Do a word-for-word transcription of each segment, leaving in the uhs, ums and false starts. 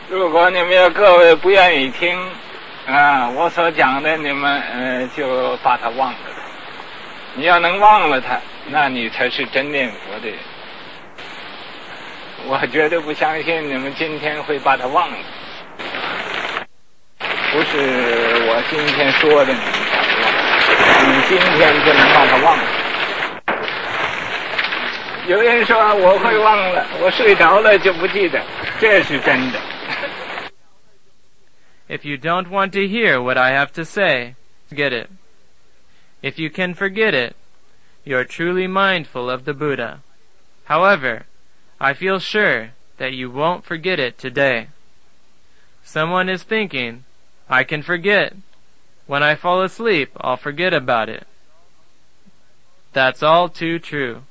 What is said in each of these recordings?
如果你们有各位不愿意听啊，我所讲的，你们呃就把它忘了它。你要能忘了它，那你才是真念佛的人。我绝对不相信你们今天会把它忘了。不是我今天说的你们把它忘了，你今天就能把它忘了。有人说我会忘了，我睡着了就不记得，这是真的。 If you don't want to hear what I have to say, forget it. If you can forget it, you are truly mindful of the Buddha. However, I feel sure that you won't forget it today. Someone is thinking, I can forget. When I fall asleep, I'll forget about it. That's all too true.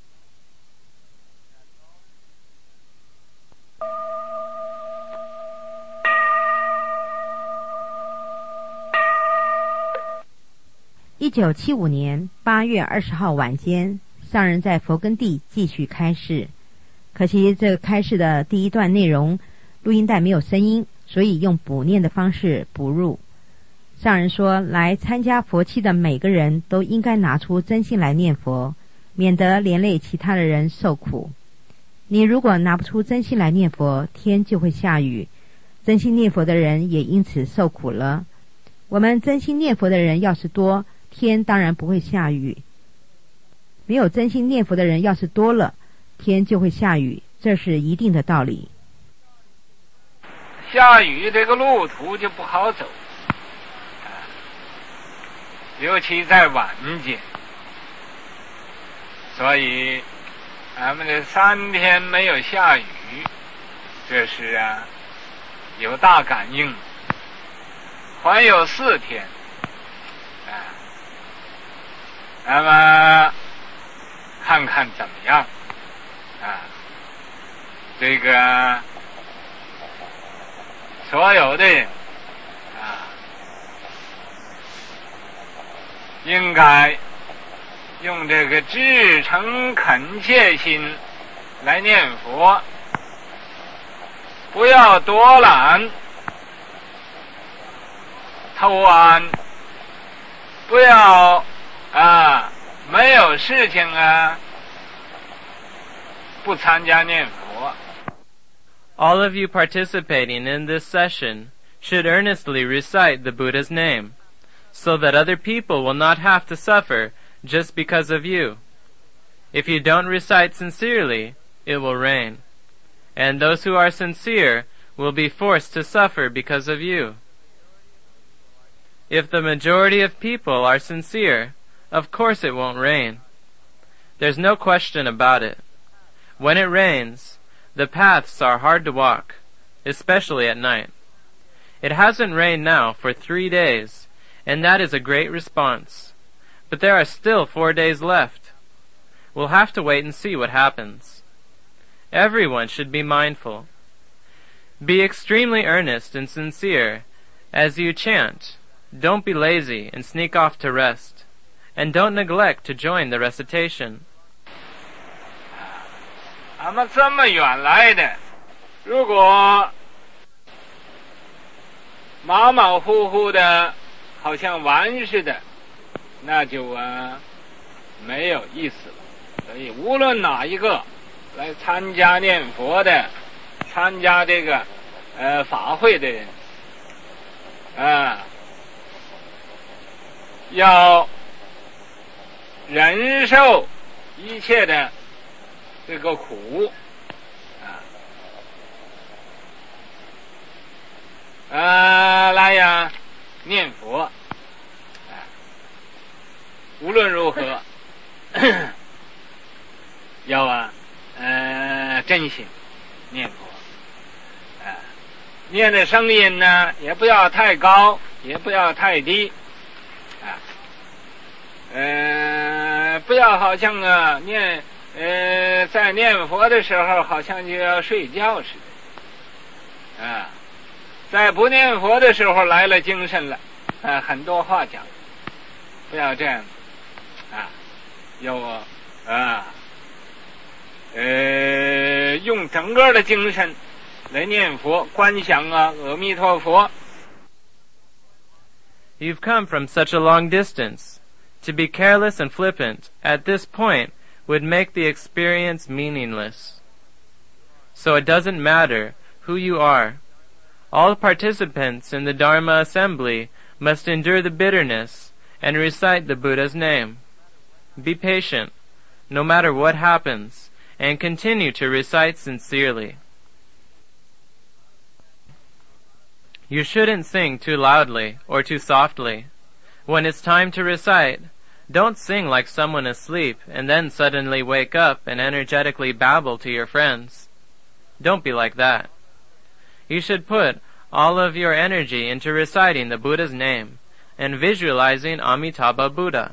一九七五年八月二十号晚间，上人在佛根地继续开示。可惜这个开示的第一段内容录音带没有声音，所以用补念的方式补入。上人说，来参加佛七的每个人都应该拿出真心来念佛，免得连累其他的人受苦。你如果拿不出真心来念佛，天就会下雨，真心念佛的人也因此受苦了。我们真心念佛的人要是多，天当然不会下雨。没有真心念佛的人要是多了，天就会下雨，这是一定的道理。 下雨这个路途就不好走，尤其在晚间，所以咱们这三天没有下雨，这是啊有大感应。还有四天，啊，那么看看怎么样啊？这个所有的人啊，应该用这个至诚恳切心来念佛，不要多懒偷安，不要啊没有事情啊不参加念佛。 All of you participating in this session should earnestly recite the Buddha's name, so that other people will not have to suffer just because of you. If you don't recite sincerely, it will rain, and those who are sincere will be forced to suffer because of you. If the majority of people are sincere, of course it won't rain. There's no question about it. When it rains, the paths are hard to walk, especially at night. It hasn't rained now for three days, and that is a great response. But there are still four days left. We'll have to wait and see what happens. Everyone should be mindful. Be extremely earnest and sincere as you chant. Don't be lazy and sneak off to rest, and don't neglect to join the recitation. 俺们这么远来的，如果马马虎虎的，好像玩似的，那就啊没有意思了。所以无论哪一个来参加念佛的，参加这个呃法会的人，啊。要忍受一切的这个苦啊啊来呀念佛啊，无论如何要啊呃真心念佛啊，念的声音呢也不要太高，也不要太低。呃，不要好像啊念呃在念佛的时候好像就要睡觉似的，啊，在不念佛的时候来了精神了，啊，很多话讲，不要这样，啊，要啊，呃，用整个的精神来念佛观想啊阿弥陀佛。 You've come from such a long distance. To be careless and flippant at this point would make the experience meaningless. So it doesn't matter who you are. All participants in the Dharma assembly must endure the bitterness and recite the Buddha's name. Be patient, no matter what happens, and continue to recite sincerely. You shouldn't sing too loudly or too softly. When it's time to recite, don't sing like someone asleep and then suddenly wake up and energetically babble to your friends. Don't be like that. You should put all of your energy into reciting the Buddha's name and visualizing Amitabha Buddha.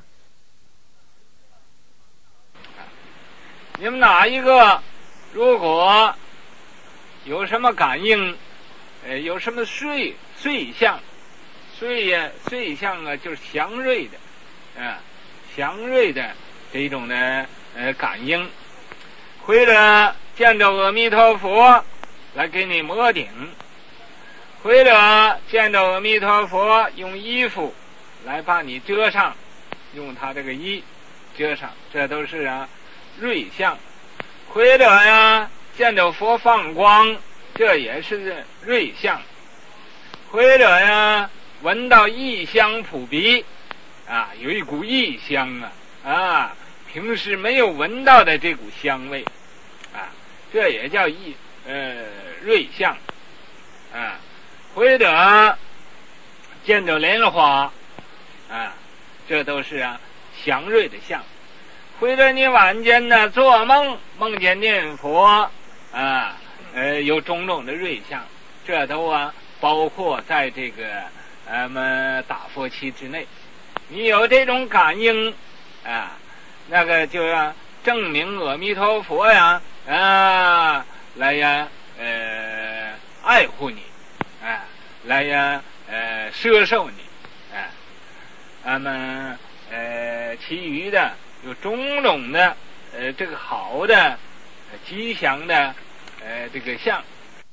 你们哪一个如果有什么感应，呃，有什么瑞瑞相，瑞呀瑞相啊，就是祥瑞的，啊，祥瑞的这种的呃感应，或者见着阿弥陀佛来给你摩顶，或者见着阿弥陀佛用衣服来把你遮上，用他这个衣遮上，这都是啊瑞相。或者呀见着佛放光，这也是瑞相。或者呀闻到异香扑鼻，啊，有一股异香啊，啊，平时没有闻到的这股香味，啊，这也叫异呃瑞相，啊，或者见着莲花，啊，这都是啊祥瑞的相。或者你晚间呢做梦梦见念佛，啊，呃，有种种的瑞相，这都啊包括在这个呃么打佛期之内。你有这种感应啊，那个就要证明阿弥陀佛呀啊来呀呃爱护你啊，来呀呃摄受你啊，那么呃其余的有种种的呃这个好的、呃、吉祥的呃这个相。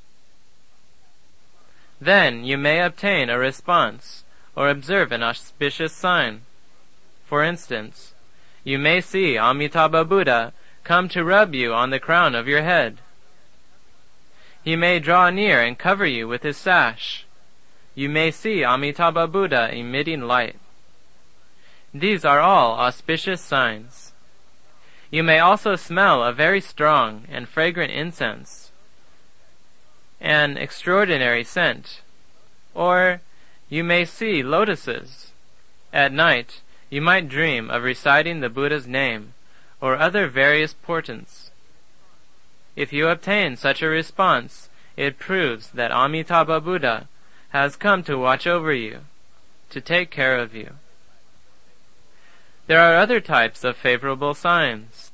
Then you may obtain a response or observe an auspicious sign. For instance, you may see Amitabha Buddha come to rub you on the crown of your head. He may draw near and cover you with his sash. You may see Amitabha Buddha emitting light. These are all auspicious signs. You may also smell a very strong and fragrant incense, an extraordinary scent, or you may see lotuses. At night, you might dream of reciting the Buddha's name or other various portents. If you obtain such a response, it proves that Amitabha Buddha has come to watch over you, to take care of you. There are other types of favorable signs.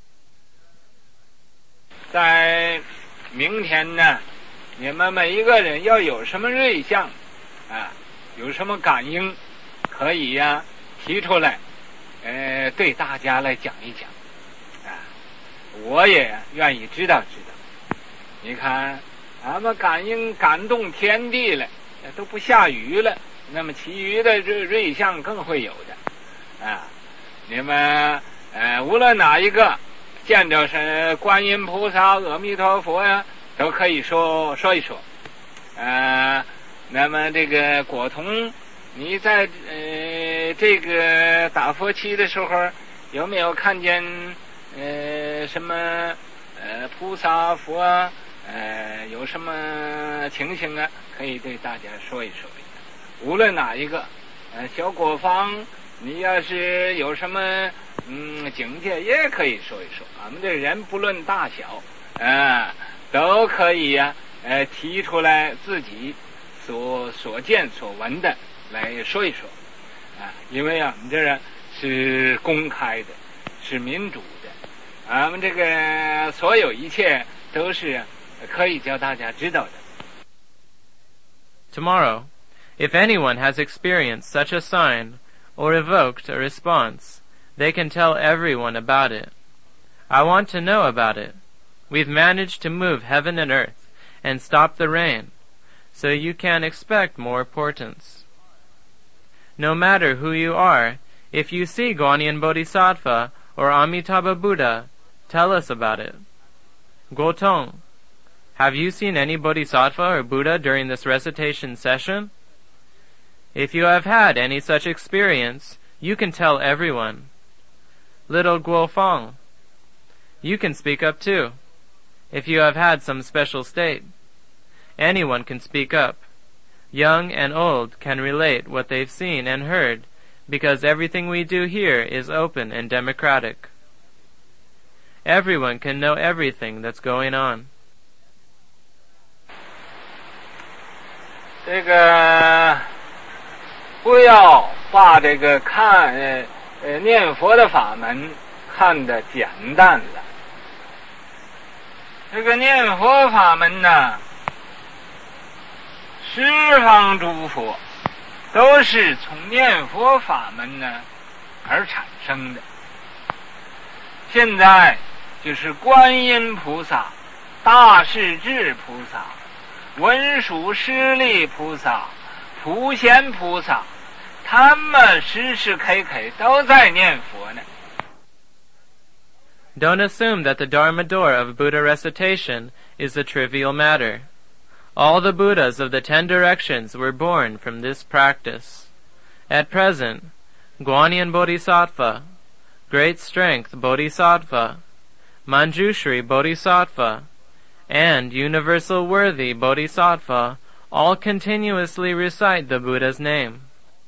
在明天呢，你们每一个人要有什么瑞相啊，有什么感应，可以呀、啊、提出来，呃，对大家来讲一讲啊，我也愿意知道知道。你看，俺们感应感动天地了，都不下雨了，那么其余的这瑞相更会有的啊。你们呃，无论哪一个见着是观音菩萨、阿弥陀佛呀，都可以说说一说。呃，那么这个果童，你在呃这个打佛期的时候，有没有看见呃什么呃菩萨佛啊？呃有什么情形啊？可以对大家说一说。无论哪一个，呃小果方。你要是有什么嗯境界，也可以说一说。俺们这人不论大小，啊、呃，都可以呀、啊，呃，提出来自己所所见所闻的来说一说，啊，因为啊，我们这是公开的，是民主的，俺们这个所有一切都是可以叫大家知道的。 Tomorrow, if anyone has experienced such a sign, or evoked a response, they can tell everyone about it. I want to know about it. We've managed to move heaven and earth, and stop the rain, so you can expect more portents. No matter who you are, if you see Guanyin Bodhisattva or Amitabha Buddha, tell us about it. Gotong, have you seen any Bodhisattva or Buddha during this recitation session? If you have had any such experience, you can tell everyone. Little Guofeng, you can speak up too, if you have had some special state. Anyone can speak up. Young and old can relate what they've seen and heard, because everything we do here is open and democratic. Everyone can know everything that's going on. 这个不要把这个看呃呃念佛的法门看得简单了。这个念佛法门呢，十方诸佛都是从念佛法门呢而产生的。现在就是观音菩萨、大势至菩萨、文殊师利菩萨、普贤菩萨，他们时时刻刻都在念佛呢。 Don't assume that the Dharma door of Buddha recitation is a trivial matter. All the Buddhas of the ten directions were born from this practice. At present, Guanyin Bodhisattva, Great Strength Bodhisattva, Manjushri Bodhisattva, and Universal Worthy Bodhisattva all continuously recite the Buddha's name.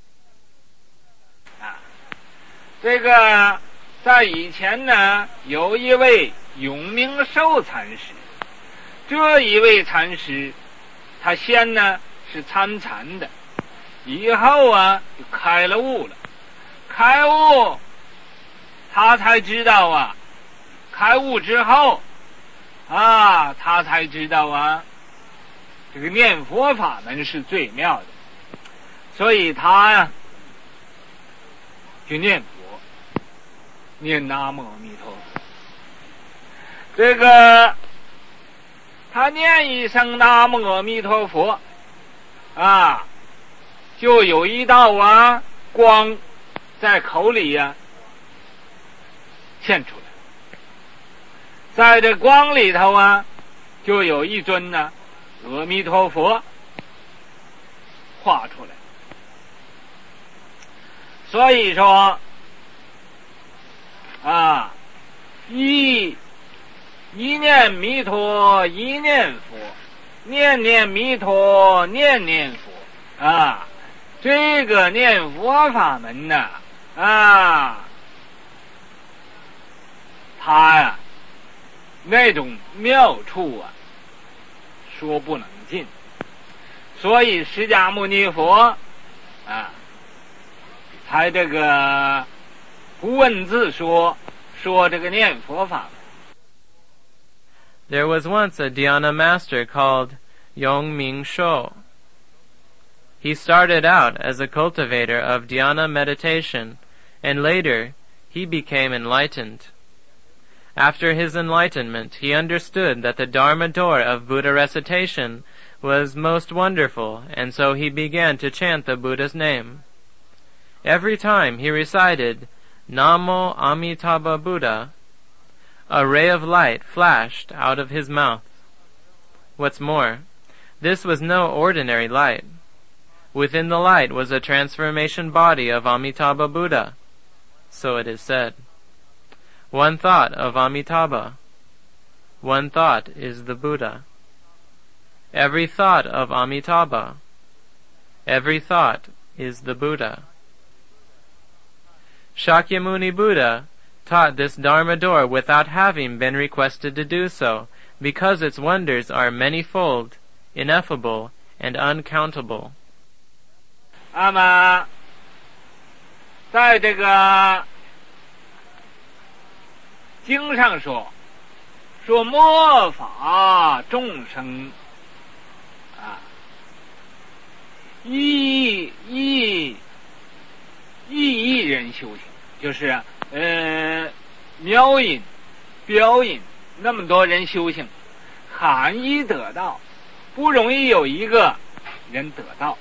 这个在以前呢，有一位永明寿禅师，这一位禅师，他先呢是参禅的，以后啊就开了悟了。开悟，他才知道啊，开悟之后啊，他才知道啊，这个念佛法门是最妙的，所以他呀、啊、就念佛，念南无阿弥陀佛。这个他念一声南无阿弥陀佛啊，就有一道啊光在口里呀、啊、现出来，在这光里头啊，就有一尊呢阿弥陀佛画出来。所以说啊，一一念弥陀一念佛，念念弥陀念念佛啊，这个念佛法门呢啊，它呀、啊、那种妙处啊说不能尽，所以释迦牟尼佛啊才这个不问自说说这个念佛法门。 There was once a dhyana master called Yongming Sho. He started out as a cultivator of dhyana meditation, and later he became enlightened. After his enlightenment, he understood that the Dharma door of Buddha recitation was most wonderful, and so he began to chant the Buddha's name. Every time he recited Namo Amitabha Buddha, a ray of light flashed out of his mouth. What's more, this was no ordinary light. Within the light was a transformation body of Amitabha Buddha, so it is said. One thought of Amitabha. One thought is the Buddha. Every thought of Amitabha. Every thought is the Buddha. Shakyamuni Buddha taught this Dharma door without having been requested to do so, because its wonders are manifold, ineffable, and uncountable. 那么在这个经上说说末法众生啊，一一一亿人修行，就是呃妙音、标音那么多人修行，含一得道， 不容易有一个人得到。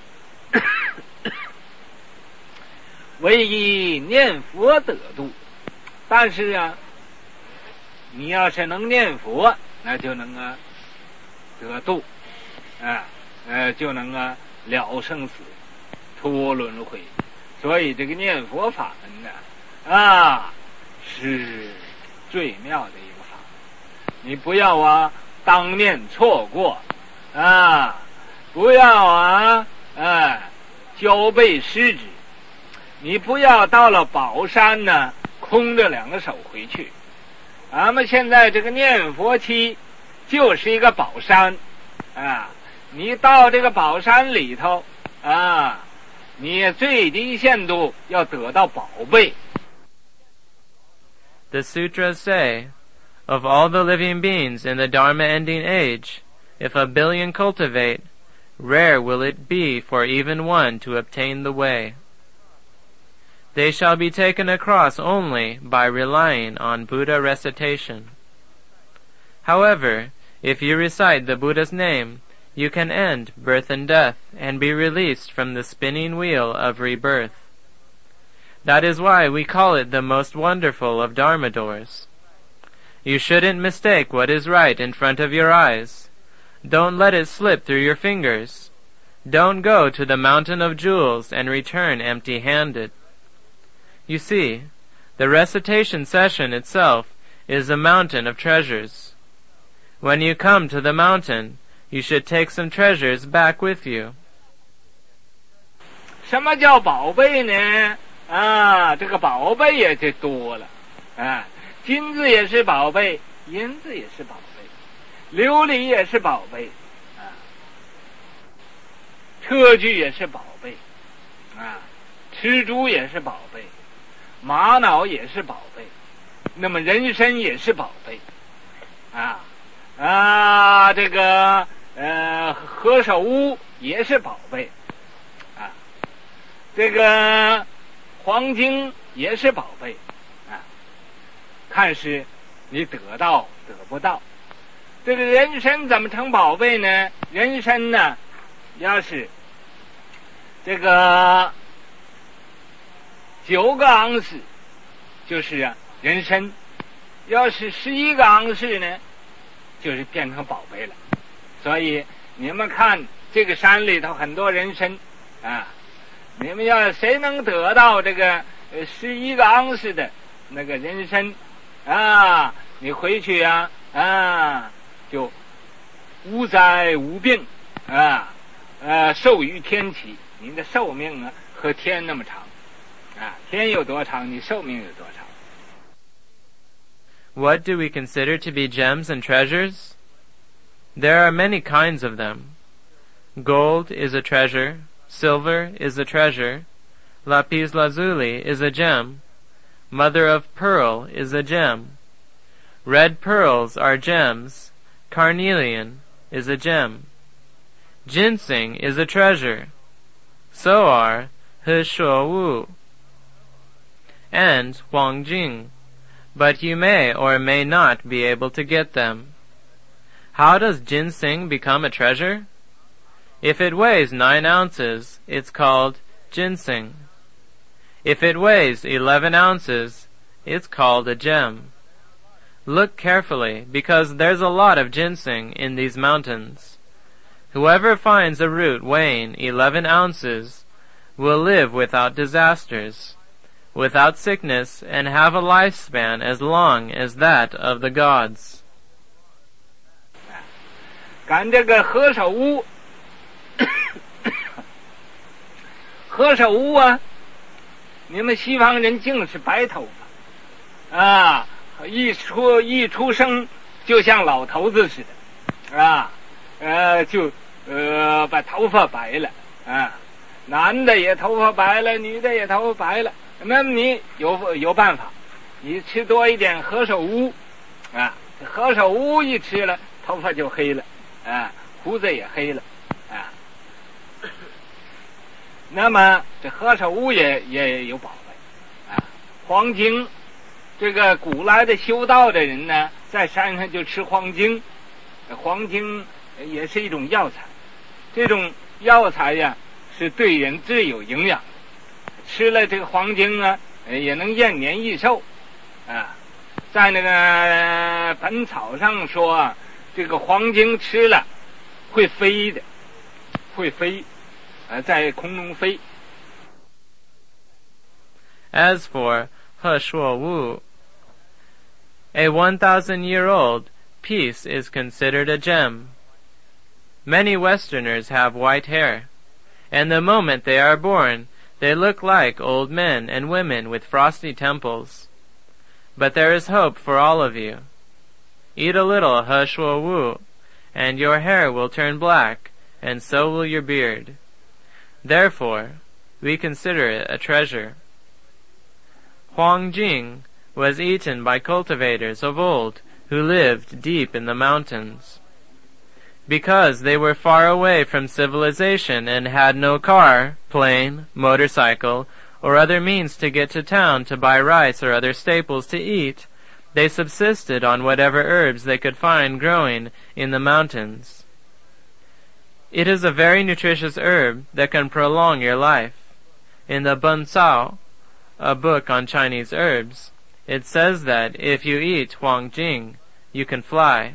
唯以念佛得度，但是啊，你要是能念佛，那就能啊得度，啊呃就能啊了生死，脱轮回。所以这个念佛法门呢，啊是最妙的一个法门。你不要啊当面错过啊，不要啊啊交臂失之。你不要到了宝山呢空着两个手回去。咱们现在这个念佛期就是一个宝山啊，你到这个宝山里头啊，你最低限度要得到宝贝。 The sutras say, of all the living beings in the Dharma-ending age, if a billion cultivate, rare will it be for even one to obtain the way. They shall be taken across only by relying on Buddha recitation. However, if you recite the Buddha's name, you can end birth and death and be released from the spinning wheel of rebirth. That is why we call it the most wonderful of Dharma doors. You shouldn't mistake what is right in front of your eyes. Don't let it slip through your fingers. Don't go to the mountain of jewels and return empty-handed. You see, the recitation session itself is a mountain of treasures. When you come to the mountain, you should take some treasures back with you. 什么叫宝贝呢？啊，这个宝贝也就多了啊，金子也是宝贝，银子也是宝贝，琉璃也是宝贝啊，车具也是宝贝啊，蜘蛛也是宝贝，玛瑙也是宝贝，那么人参也是宝贝啊啊，这个呃何首乌也是宝贝啊，这个黄金也是宝贝啊，看是你得到得不到。这个人参怎么成宝贝呢？人参呢，要是这个九个盎司就是啊人参，要是十一个盎司呢，就是变成宝贝了。所以你们看这个山里头很多人参啊，你们要谁能得到这个呃十一个盎司的那个人参啊，你回去啊啊就无灾无病啊，呃寿于天齐，你的寿命啊和天那么长啊，天有多长，你寿命有多长。 What do we consider to be gems and treasures? There are many kinds of them. Gold is a treasure, silver is a treasure, lapis lazuli is a gem, mother of pearl is a gem, red pearls are gems, carnelian is a gem, ginseng is a treasure, so are he shuo wu and huangjing, but you may or may not be able to get them. How does ginseng become a treasure? If it weighs nine ounces, it's called ginseng. If it weighs eleven ounces, it's called a gem. Look carefully, because there's a lot of ginseng in these mountains. Whoever finds a root weighing eleven ounces will live without disasters, without sickness, and have a lifespan as long as that of the gods. 赶这个何首乌，何首乌啊，你们西方人净是白头发啊，一出一出生就像老头子似的啊，呃，就呃把头发白了啊，男的也头发白了，女的也头发白了。那么你有有办法，你吃多一点何首乌啊，何首乌一吃了，头发就黑了啊，胡子也黑了啊。那么这何首乌也也有宝贝啊，黄精，这个古来的修道的人呢，在山上就吃黄精，黄精也是一种药材。这种药材呀，是对人最有营养。吃了这个黄精啊，也能延年益寿啊。在那个《本草》上说啊，这个黄精吃了会飞的，会飞，呃，在空中飞。 As for He Shuo Wu, a one thousand year old piece is considered a gem. Many Westerners have white hair, and the moment they are born, they look like old men and women with frosty temples. But there is hope for all of you. Eat a little He Shuo Wu, and your hair will turn black, and so will your beard. Therefore, we consider it a treasure. Huang Jing was eaten by cultivators of old who lived deep in the mountains. Because they were far away from civilization and had no car, plane, motorcycle, or other means to get to town to buy rice or other staples to eat, they subsisted on whatever herbs they could find growing in the mountains. It is a very nutritious herb that can prolong your life. In the Bun Cao, a book on Chinese herbs, it says that if you eat Huang Jing, you can fly.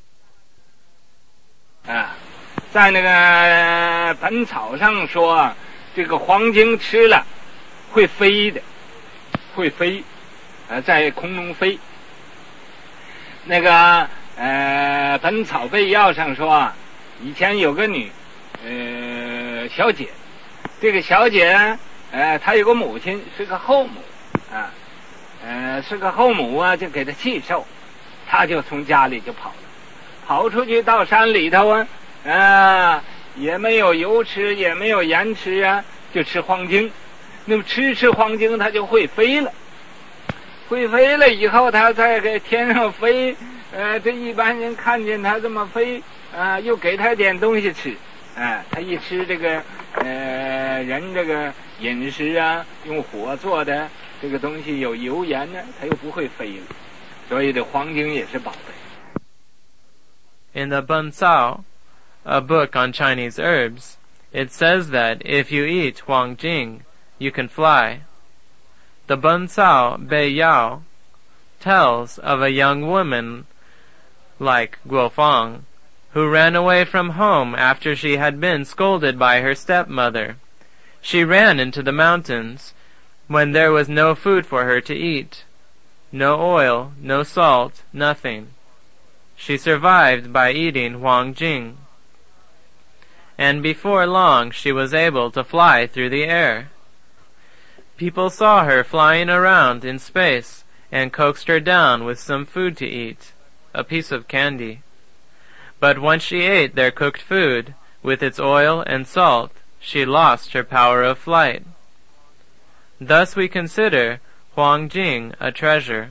啊，在那个《本草》上说啊，这个黄精吃了会飞的，会飞，呃，在空中飞。那个呃，《本草备要》上说啊，以前有个女呃小姐，这个小姐呃，她有个母亲是个后母啊，呃，是个后母啊，就给她气受，她就从家里就跑了。跑出去到山里头啊，啊，也没有油吃，也没有盐吃啊，就吃黄精。那么吃吃黄精，它就会飞了。会飞了以后，它在这天上飞，呃，这一般人看见它这么飞，啊、呃，又给它点东西吃，啊、呃，它一吃这个，呃，人这个饮食啊，用火做的这个东西有油盐呢，它又不会飞了。所以这黄精也是宝贝。 In the Bun Cao, a book on Chinese herbs, it says that if you eat Huang Jing, you can fly. The Bun Cao Bei Yao tells of a young woman like Guo Fang, who ran away from home after she had been scolded by her stepmother. She ran into the mountains when there was no food for her to eat. No oil, no salt, nothing. She survived by eating Huang Jing. And before long she was able to fly through the air. People saw her flying around in space and coaxed her down with some food to eat, a piece of candy. But once she ate their cooked food, with its oil and salt, she lost her power of flight. Thus we consider Huang Jing a treasure.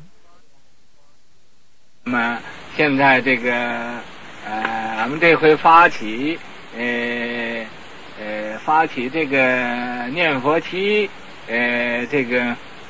那么现在这个呃，俺们这回发起呃呃发起这个念佛期，呃这个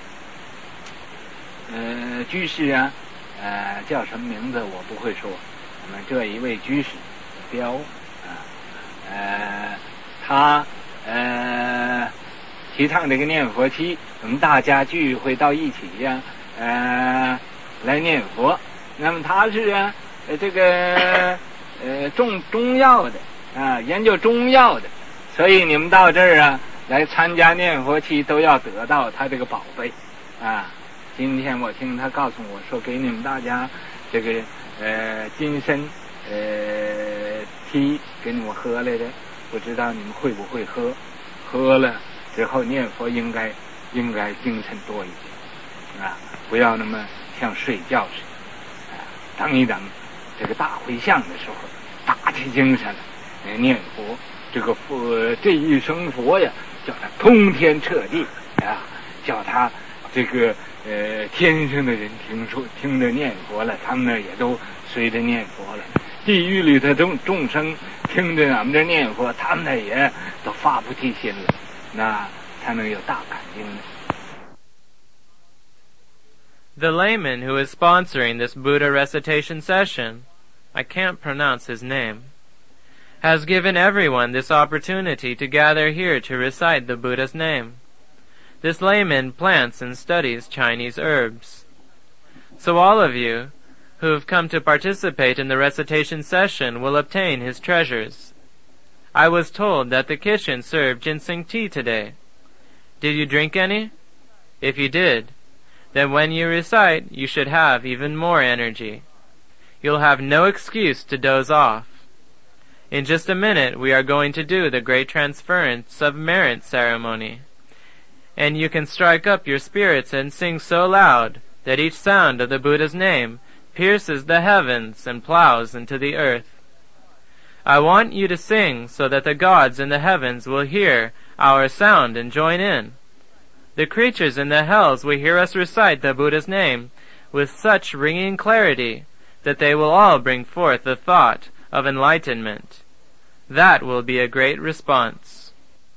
呃居士啊，呃叫什么名字我不会说。那么这一位居士彪啊，呃他呃提倡这个念佛期，我们大家聚会到一起呀、啊，呃来念佛。那么他是啊，呃，这个呃种中药的啊，研究中药的，所以你们到这儿啊来参加念佛期都要得到他这个宝贝啊。今天我听他告诉我说，给你们大家这个呃金参呃梯给你们喝来的，不知道你们会不会喝？喝了之后念佛应该应该精神多一点啊，不要那么像睡觉似的。等一等，这个大回向的时候，打起精神来念佛。这个佛这一声佛呀，叫他通天彻地啊，叫他这个呃天上的人听说听着念佛了，他们那也都随着念佛了。地狱里的众众生听着俺们这念佛，他们那也都发菩提心了，那才能有大感应的。 The layman who is sponsoring this Buddha recitation session, I can't pronounce his name, has given everyone this opportunity to gather here to recite the Buddha's name. This layman plants and studies Chinese herbs. So all of you who have come to participate in the recitation session will obtain his treasures. I was told that the kitchen served ginseng tea today. Did you drink any? If you did, then when you recite, you should have even more energy. You'll have no excuse to doze off. In just a minute, we are going to do the great transference of merit ceremony. And you can strike up your spirits and sing so loud that each sound of the Buddha's name pierces the heavens and plows into the earth. I want you to sing so that the gods in the heavens will hear our sound and join in. The creatures in the hells will hear us recite the Buddha's name with such ringing clarity that they will all bring forth the thought of enlightenment. That will be a great response.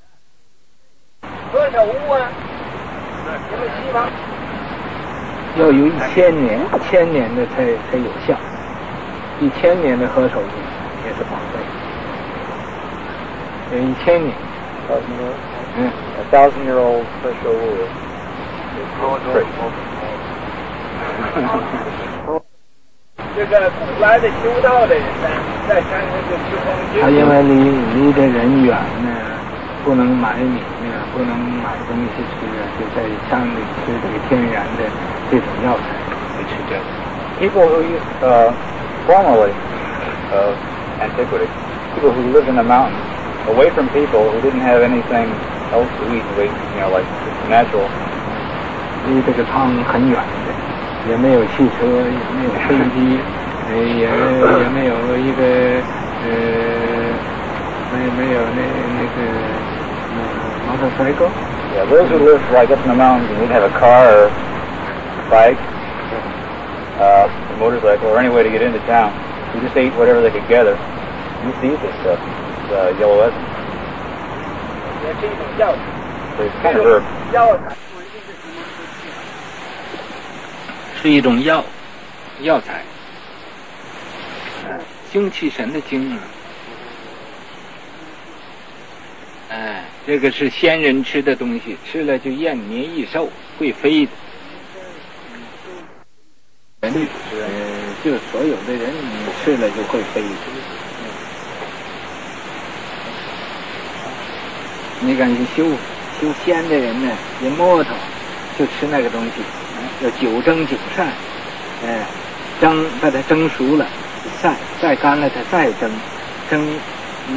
多少屋啊？有没有希望？ 要有一千年，千年的才才有效。一千年的何首乌也是宝贝。有一千年。嗯 A thousand year old special wood. 这个古来的修道的人呢，在山上就吃黄金。 他因为离离的人远呢，不能买米呢，不能买东西吃，就在山里吃这个天然的这种药材，会吃这个。 People who used, uh, formerly, uh, antiquity, people who lived in the mountains, away from people who didn't have anything else to eat, they, you know, like natural. 离这个汤很远的，也没有汽车，也没有飞机，呃，也也没有一个呃，没没有那那个呃 motorcycle. Yeah, those who lived like up in the mountains and didn't have a car or bike, uh, a motorcycle, or any way to get into town, who just ate whatever they could gather. Used to eat this stuff, uh, yellow essence. 也是一种药材。 So it's kind of herb. 药材。 是一种药，药材，精气神的精啊，哎，这个是仙人吃的东西，吃了就延年益寿，会飞的。人，呃，就所有的人，你吃了就会飞的。你看，修修仙的人呢，一摸头就吃那个东西。要九蒸九晒，哎，蒸把它蒸熟了，晒晒干了它再蒸，蒸，嗯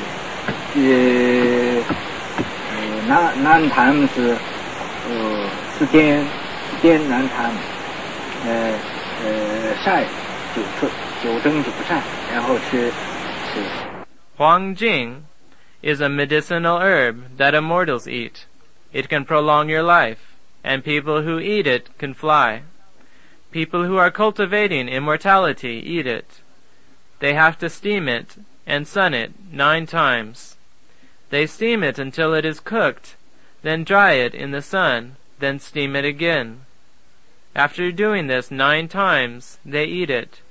嗯，呃，南南坛是呃是滇滇南坛，呃呃晒九次九蒸九晒，然后吃吃。 Huang Jing is a medicinal herb that immortals eat. It can prolong your life. And people who eat it can fly. People who are cultivating immortality eat it. They have to steam it and sun it nine times. They steam it until it is cooked, then dry it in the sun, then steam it again. After doing this nine times, they eat it.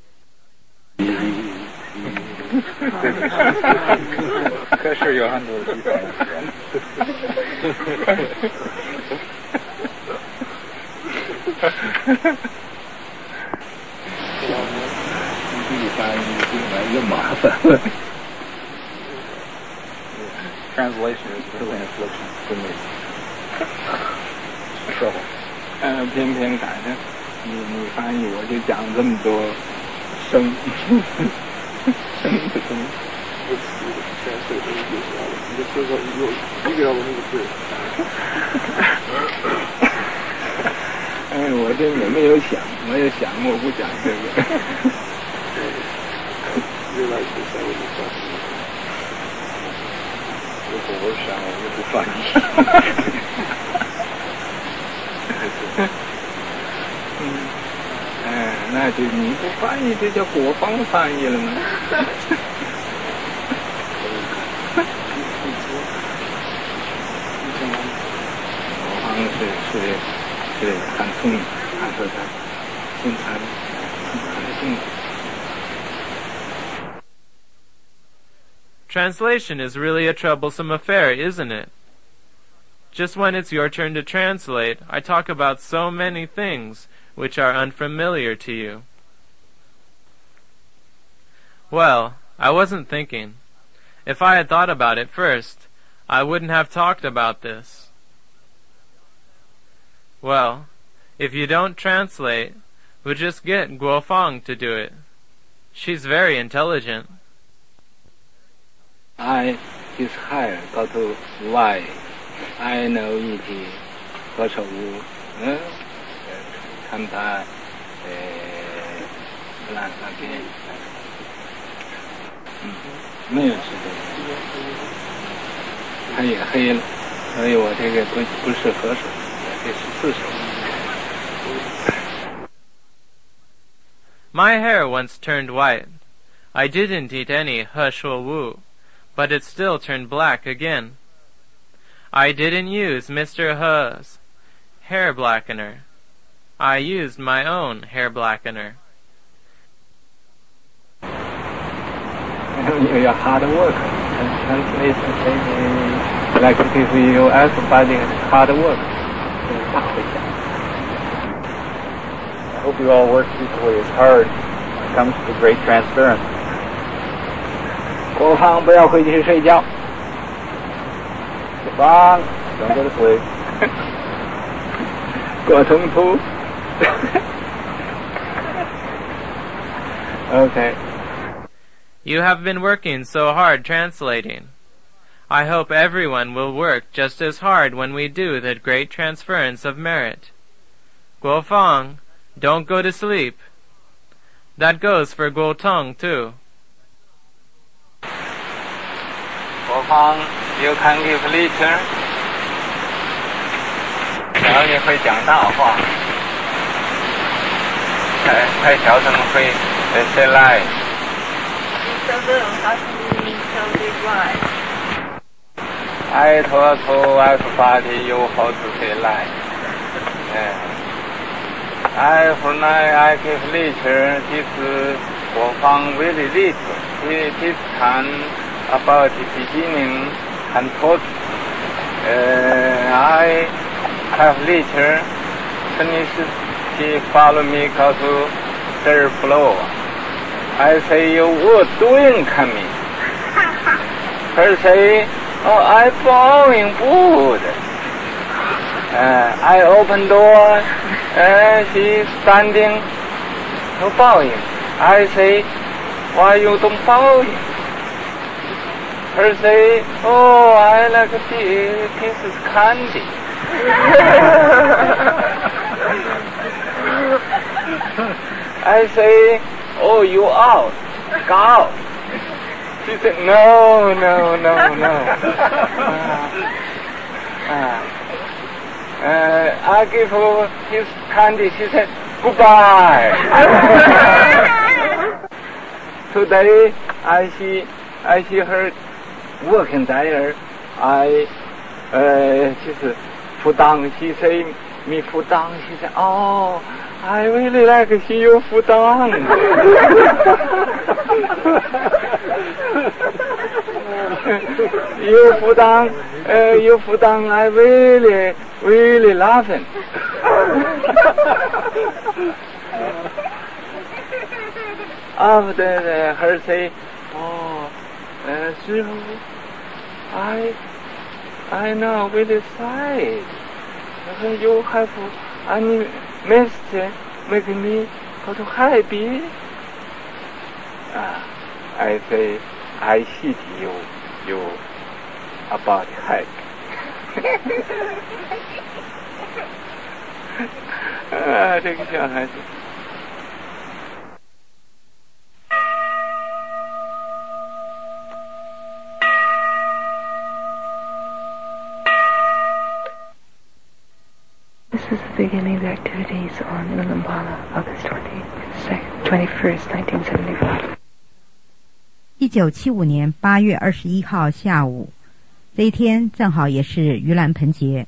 可是有很多地方。Translation is really an affliction for me. Trouble. 呃，偏偏赶上你你翻译，我就讲这么多生生的东西。 你就说说有一个要那个字。 哎，我这也没有想，我也想我不讲这个。 原来是在我们上。如果我想，我就不翻译。 嗯，哎，那就你不翻译，这叫国方翻译了吗？国方是是。是很聪明，他说他经常很幸福。 Translation is really a troublesome affair, isn't it? Just when it's your turn to translate, I talk about so many things which are unfamiliar to you. Well, I wasn't thinking. If I had thought about it first, I wouldn't have talked about this. Well, if you don't translate, we'll just get Guo Fang to do it. She's very intelligent. I is higher, go to Y. I know it, 何首乌，嗯，看他，呃，那那边，嗯，没有吃的，它也黑了，所以我这个不不是何首，这是四首。 My hair once turned white. I didn't eat any he shuo wu, but it still turned black again. I didn't use Mister He's hair blackener. I used my own hair blackener. Your hard work. Translation like if you everybody hard work. I hope you all work equally as hard when it comes to great transference. 国芳不要回去睡觉。 国芳 don't go to sleep. 郭成图。Okay. You have been working so hard translating. I hope everyone will work just as hard when we do the great transference of merit. Guo Fang, don't go to sleep. That goes for Guo Tong too. 国芳 you can give lecture. 然后你会讲大话，太太小声会呃 say lie。I told to everybody you how to say lie. Yeah. I for now I give lecture. This Guo Fang very little. This time about the beginning and taught. Uh, I have lecture. Finish. She follow me go to third floor. I say you were doing coming. Her say, oh, I bowing wood. Uh, I open door, and she standing, no bowing. I say, why you don't bowing? Her say, oh, I like this, this is candy. I say, oh, you out, go out. She said, no, no, no, no. uh, uh, uh, I give her his candy. She said, goodbye. Today, I see, I see her working there. I, uh, she said, Fudang. She say, me Fudang. She said, oh, I really like to see you Fudang. You Fudang, uh, you Fudang, I really, really laughing. After uh, her say, oh, uh, Shifu, I, I know really sad. You have any message make me go to happy? Uh, I say, I hit you, you about happy. 啊，这个小孩子。 This is the beginning of the activities on Ulaanbaatar, August twenty-second, twenty-first, nineteen seventy-five. 一九七五年八月二十一号下午，这一天正好也是盂兰盆节。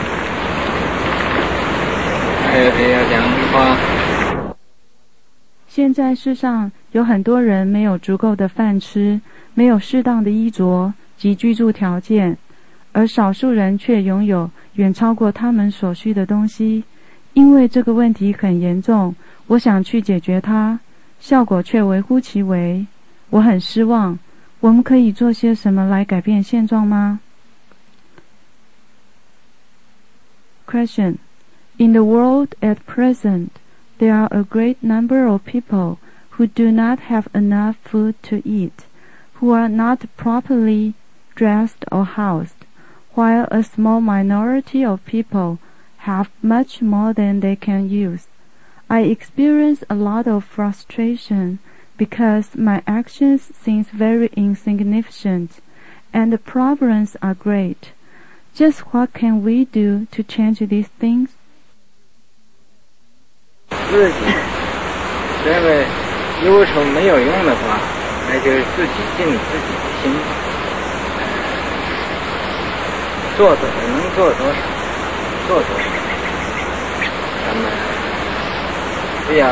还有谁要讲话？ 现在世上有很多人没有足够的饭吃，没有适当的衣着及居住条件，而少数人却拥有远超过他们所需的东西。因为这个问题很严重，我想去解决它，效果却微乎其微。我很失望。我们可以做些什么来改变现状吗？ Question. In the world at present, there are a great number of people who do not have enough food to eat, who are not properly dressed or housed, while a small minority of people have much more than they can use. I experience a lot of frustration because my actions seem very insignificant and the problems are great. Just what can we do to change these things? 自己认为忧愁没有用的话，那就是自己尽自己的心，做多能做多少做多少。咱们不要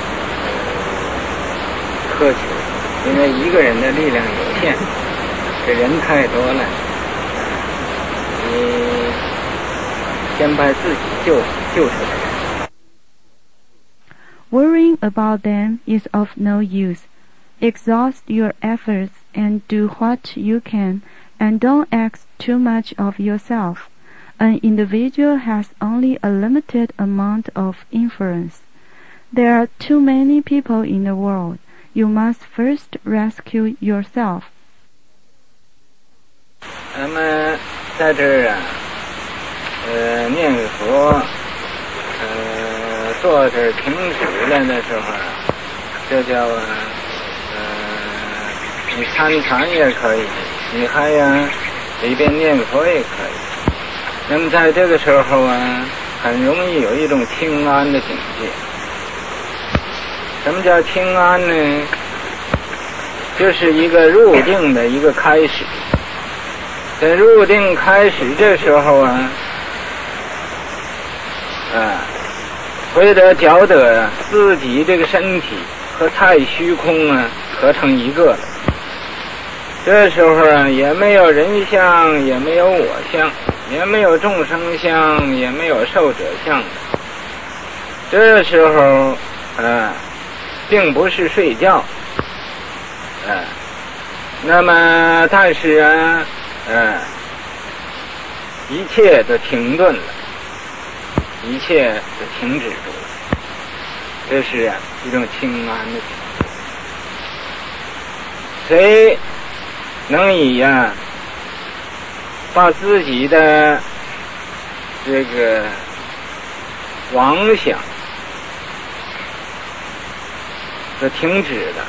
苛求，因为一个人的力量有限，这人太多了，你先把自己救救出来。 Worrying about them is of no use. Exhaust your efforts and do what you can, and don't ask too much of yourself. An individual has only a limited amount of influence. There are too many people in the world. You must first rescue yourself. 咱们在这儿啊，呃，念佛，呃，坐这儿停止了的时候啊，这叫啊，呃，你参禅也可以，你还呀里边念佛也可以。那么在这个时候啊，很容易有一种清安的境界。什么叫清安呢？就是一个入定的一个开始。在入定开始这时候啊，啊，会得觉得啊，自己这个身体和太虚空啊合成一个了。这时候啊，也没有人相，也没有我相，也没有众生相，也没有寿者相。这时候啊，并不是睡觉，啊，那么但是啊，啊，一切都停顿了，一切都停止住了，这是啊一种清安的境界。谁能以呀、啊、把自己的这个妄想都停止了，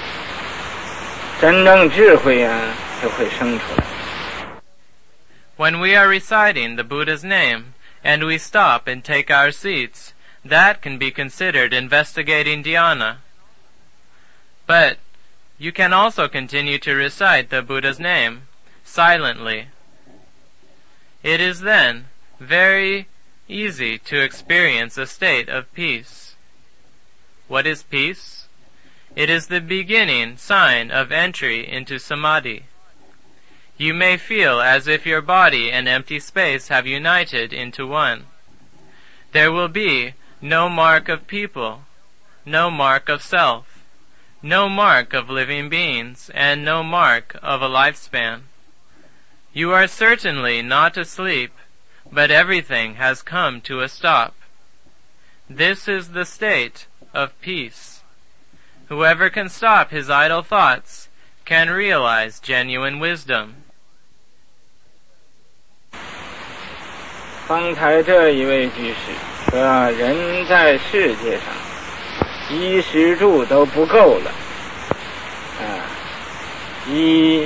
真正智慧啊就会生出来。 When we are reciting the Buddha's name and we stop and take our seats, that can be considered investigating dhyana. But you can also continue to recite the Buddha's name silently. It is then very easy to experience a state of peace. What is peace? It is the beginning sign of entry into samadhi. You may feel as if your body and empty space have united into one. There will be no mark of people, no mark of self, no mark of living beings, and no mark of a lifespan. You are certainly not asleep, but everything has come to a stop. This is the state of peace. Whoever can stop his idle thoughts can realize genuine wisdom. 方才这一位居士说，人在世界上衣食住都不够了，啊，一，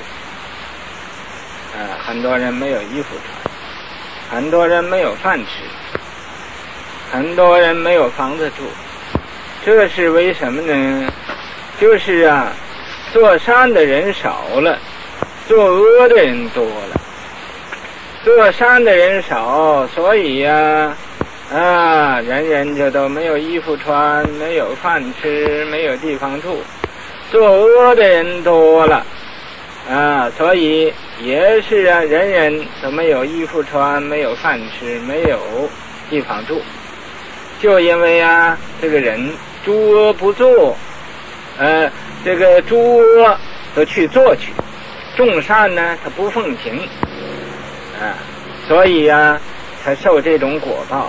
啊，很多人没有衣服穿，很多人没有饭吃，很多人没有房子住，这是为什么呢？就是啊，做善的人少了，做恶的人多了。做善的人少，所以呀、啊， 啊，人人就都没有衣服穿，没有饭吃，没有地方住，作恶的人多了啊，所以也是啊，人人都没有衣服穿，没有饭吃，没有地方住，就因为啊，这个人诸恶不作，呃，这个诸恶都去做去，众善呢他不奉行啊，所以啊才受这种果报。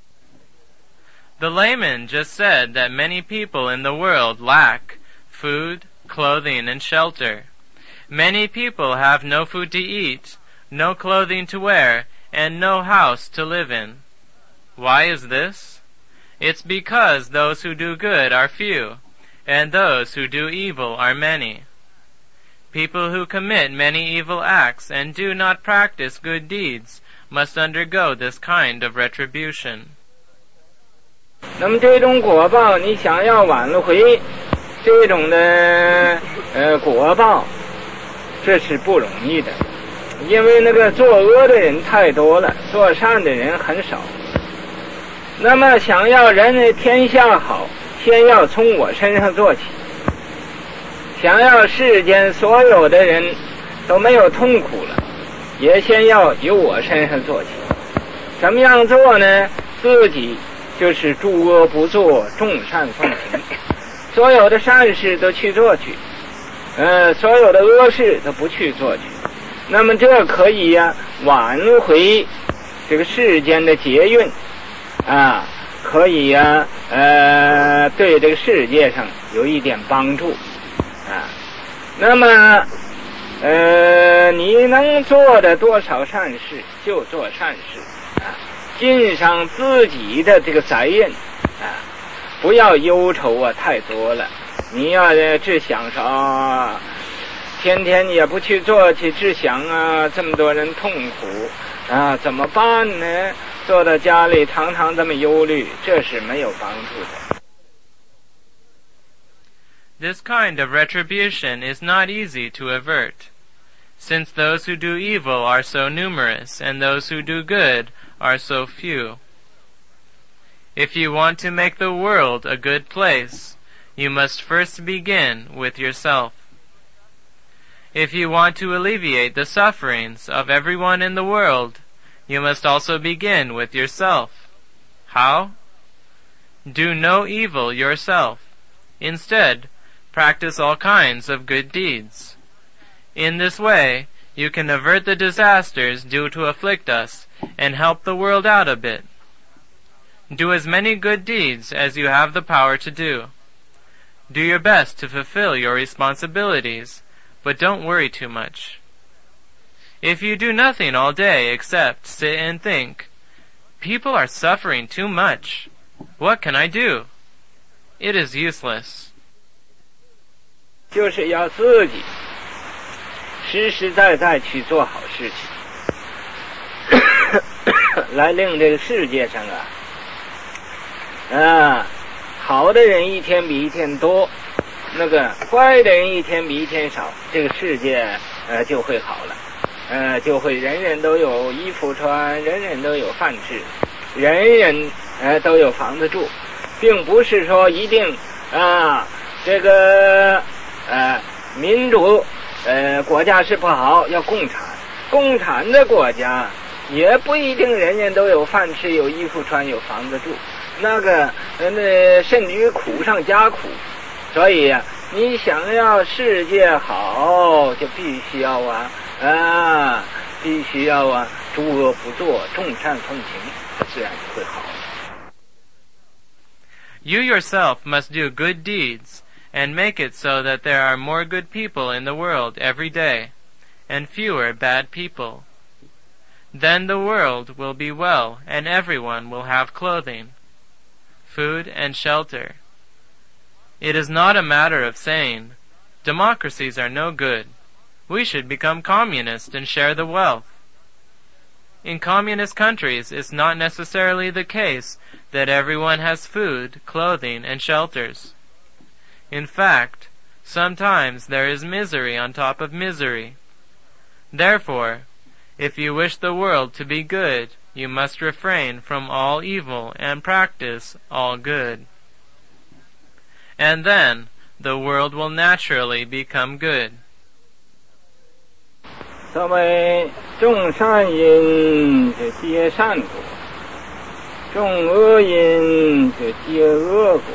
The layman just said that many people in the world lack food, clothing, and shelter. Many people have no food to eat, no clothing to wear, and no house to live in. Why is this? It's because those who do good are few, and those who do evil are many. People who commit many evil acts and do not practice good deeds must undergo this kind of retribution. 那么这种果报，你想要挽回这种的呃果报，这是不容易的，因为那个作恶的人太多了，做善的人很少。那么想要人天下好，先要从我身上做起。想要世间所有的人都没有痛苦了，也先要由我身上做起。怎么样做呢？自己就是诸恶不作，众善奉行，所有的善事都去做去，呃，所有的恶事都不去做去。那么这可以呀、啊、挽回这个世间的劫运啊，可以呀、啊、呃对这个世界上有一点帮助啊。那么呃你能做的多少善事就做善事啊。尽上自己的这个责任啊，不要忧愁啊太多了。你要只想说啊，天天也不去做去，只想啊这么多人痛苦啊，怎么办呢？坐到家里常常这么忧虑，这是没有帮助的。 This kind of retribution is not easy to avert, since those who do evil are so numerous, and those who do good are so few. If you want to make the world a good place, you must first begin with yourself. If you want to alleviate the sufferings of everyone in the world, you must also begin with yourself. How? Do no evil yourself. Instead, practice all kinds of good deeds. In this way, you can avert the disasters due to afflict us and help the world out a bit. Do as many good deeds as you have the power to do. Do your best to fulfill your responsibilities, but don't worry too much. If you do nothing all day except sit and think, people are suffering too much. What can I do? It is useless. 就是要自己实实在在去做好事情，来令这个世界上啊，啊，好的人一天比一天多，那个坏的人一天比一天少，这个世界呃就会好了，呃就会人人都有衣服穿，人人都有饭吃，人人呃都有房子住，并不是说一定啊这个呃民主呃国家是不好，要共产，共产的国家也不一定人人都有饭吃，有衣服穿，有房子住，那个那甚至于苦上加苦。所以啊，你想要世界好，就必须要啊啊，必须要啊，诸恶不作，众善奉行，它自然就会好。 You yourself must do good deeds and make it so that there are more good people in the world every day and fewer bad people. Then the world will be well and everyone will have clothing, food and shelter. It is not a matter of saying, democracies are no good. We should become communist and share the wealth. In communist countries, it's not necessarily the case that everyone has food, clothing, and shelters. In fact, sometimes there is misery on top of misery. Therefore, if you wish the world to be good, you must refrain from all evil and practice all good. And then the world will naturally become good. 所谓种善因就结善果，种恶因就结恶果。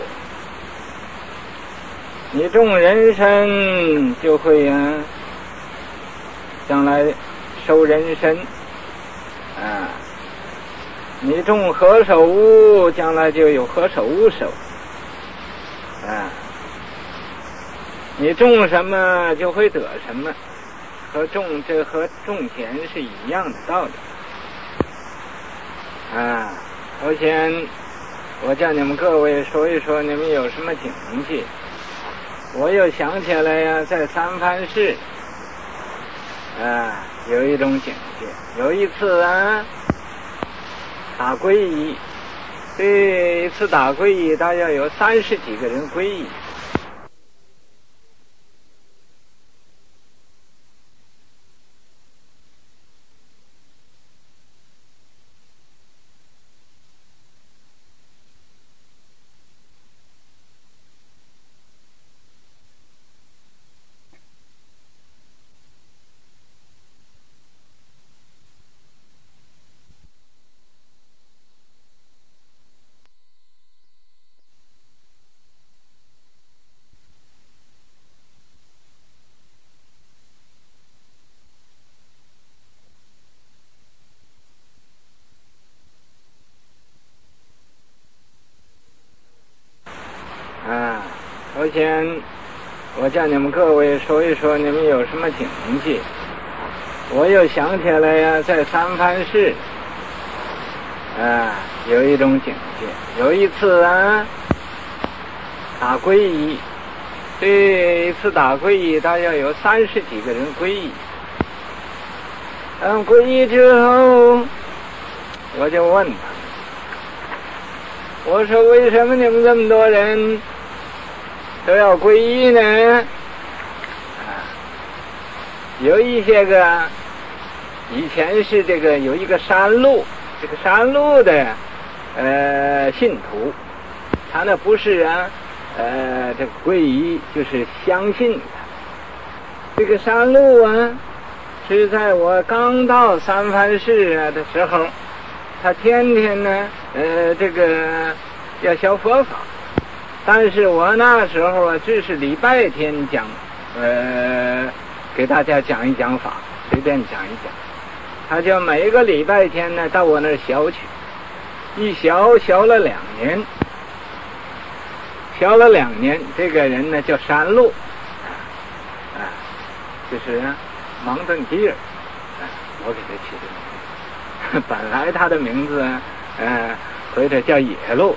你种人参就会啊，将来收人参啊。你种何首乌，将来就有何首乌收啊。你种什么就会得什么，和种这和种田是一样的道理啊。首先我叫你们各位说一说你们有什么警惕。我又想起来呀，在三藩市啊有一种警戒。有一次啊打皈依，这一次打皈依大约有三十几个人皈依。首先我叫你们各位说一说你们有什么警惕。我又想起来呀，在三藩市啊有一种警戒。有一次啊打皈依，这一次打皈依大约有三十几个人皈依。嗯，皈依之后我就问他，我说为什么你们这么多人都要皈依呢？啊，有一些个以前是这个有一个山路，这个山路的呃信徒，他呢不是啊呃这个皈依，就是相信他。这个山路啊是在我刚到三藩市啊的时候，他天天呢呃这个要学佛法。但是我那时候啊，只是礼拜天讲，呃，给大家讲一讲法，随便讲一讲。他就每个礼拜天呢到我那儿学去，一学学了两年，学了两年。这个人呢叫山路，啊，就是芒顿迪尔，啊，我给他起的名字。本来他的名字，呃，或者叫野路。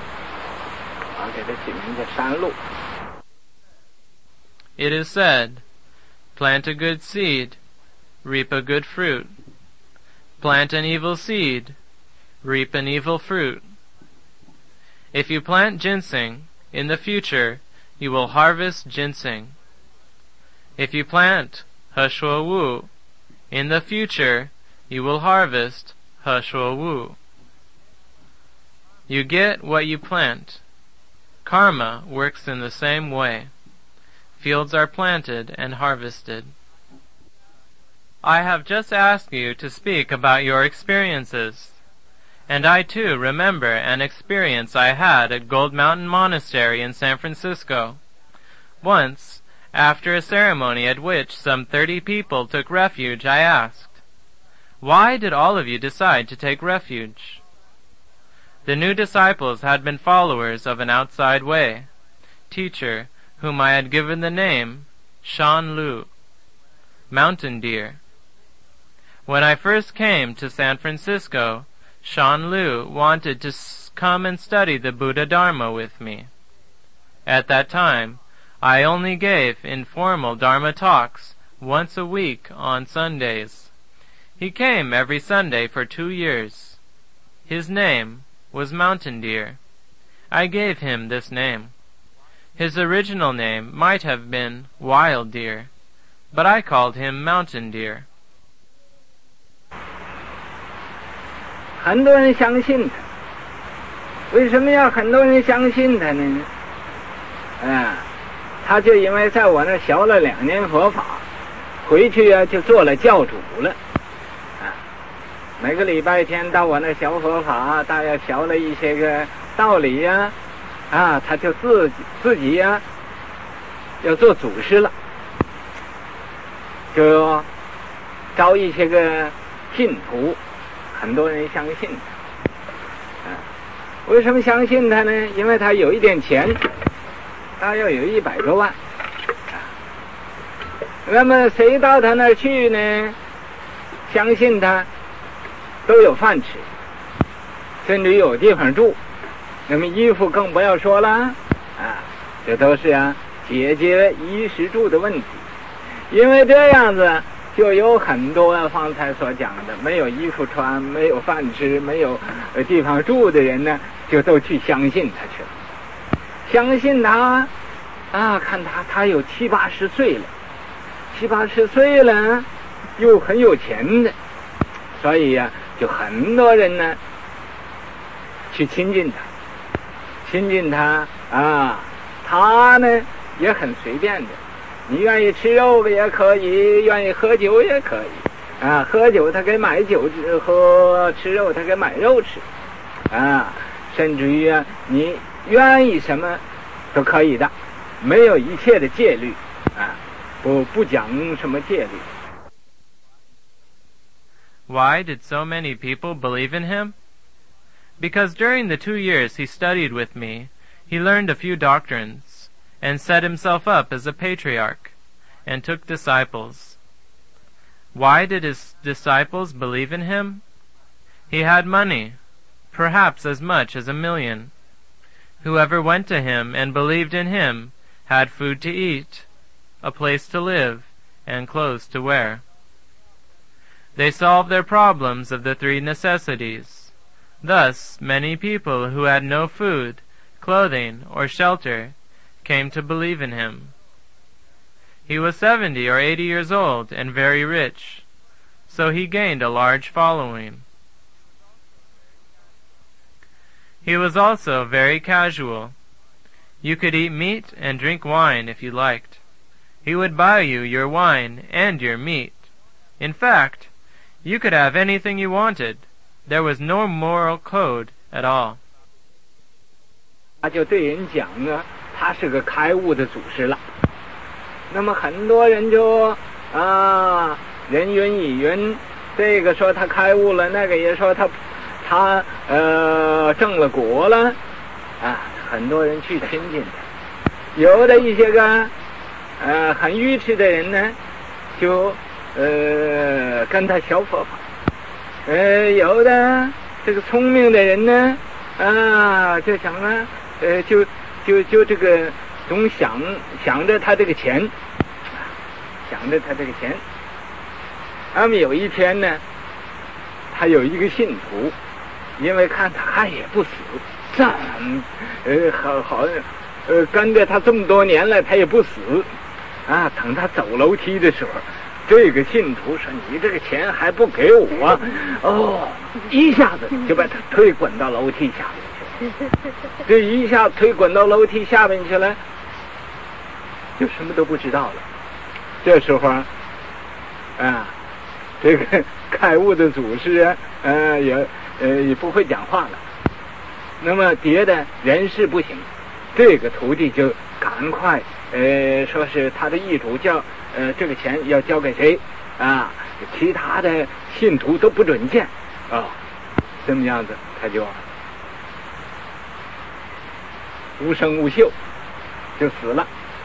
It is said, plant a good seed, reap a good fruit. Plant an evil seed, reap an evil fruit. If you plant ginseng, in the future you will harvest ginseng. If you plant he shuo wu, in the future you will harvest he shuo wu. You get what you plant. Karma works in the same way. Fields are planted and harvested. I have just asked you to speak about your experiences, and I too remember an experience I had at Gold Mountain Monastery in San Francisco. Once, after a ceremony at which some thirty people took refuge, I asked, "Why did all of you decide to take refuge?" The new disciples had been followers of an outside way teacher whom I had given the name Shan Lu, mountain deer. When I first came to San Francisco, Shan Lu wanted to come and study the Buddha Dharma with me. At that time, I only gave informal Dharma talks once a week on Sundays. He came every Sunday for two years. His name was Mountain Deer. I gave him this name. His original name might have been Wild Deer, but I called him Mountain Deer. 很多人相信他。为什么要很多人相信他呢？啊，他就因为在我那学了两年佛法，回去啊就做了教主了。啊，每个礼拜天到我那学佛法，大约学了一些个道理呀、啊，啊，他就自己自己呀、啊、要做祖师了，就招一些个信徒，很多人相信他。啊，为什么相信他呢？因为他有一点钱，大约有一百多万。啊，那么谁到他那儿去呢？相信他都有饭吃，甚至有地方住，那么衣服更不要说了啊，这都是啊解决衣食住的问题。因为这样子就有很多方才所讲的没有衣服穿、没有饭吃、没有地方住的人呢，就都去相信他去了。相信他啊，看他他有七八十岁了，七八十岁了又很有钱的，所以呀、啊，就很多人呢去亲近他，亲近他啊，他呢也很随便的。你愿意吃肉也可以，愿意喝酒也可以啊。喝酒他给买酒喝，吃肉他给买肉吃啊。甚至于啊，你愿意什么都可以的，没有一切的戒律啊，不不讲什么戒律。 Why did so many people believe in him? Because during the two years he studied with me, he learned a few doctrines, and set himself up as a patriarch, and took disciples. Why did his disciples believe in him? He had money, perhaps as much as a million. Whoever went to him and believed in him had food to eat, a place to live, and clothes to wear. They solved their problems of the three necessities. Thus, many people who had no food, clothing, or shelter came to believe in him. He was seventy or eighty years old and very rich, so he gained a large following. He was also very casual. You could eat meat and drink wine if you liked. He would buy you your wine and your meat. In fact, you could have anything you wanted. There was no moral code at all. 他就对人讲呢，他是个开悟的祖师了。那么很多人就啊，人云亦云，这个说他开悟了，那个也说他他呃正了果了啊，很多人去亲近他。有的一些个呃很愚痴的人呢，就呃跟他学佛法。呃，有的这个聪明的人呢，啊，就想啊，呃，就就就这个总想想着他这个钱，想着他这个钱。那么有一天呢，他有一个信徒，因为看他也不死，这呃好好呃跟着他这么多年了，他也不死啊。等他走楼梯的时候，这个信徒说：“你这个钱还不给我啊？”哦，一下子就把他推滚到楼梯下面去了。这一下推滚到楼梯下面去了，就什么都不知道了。这时候啊，这个开悟的祖师啊，呃，也呃也不会讲话了。那么别的人事不行，这个徒弟就赶快呃说是他的义主叫。呃，这个钱要交给谁啊？其他的信徒都不准见啊、哦，这么样子他就无声无息就死了。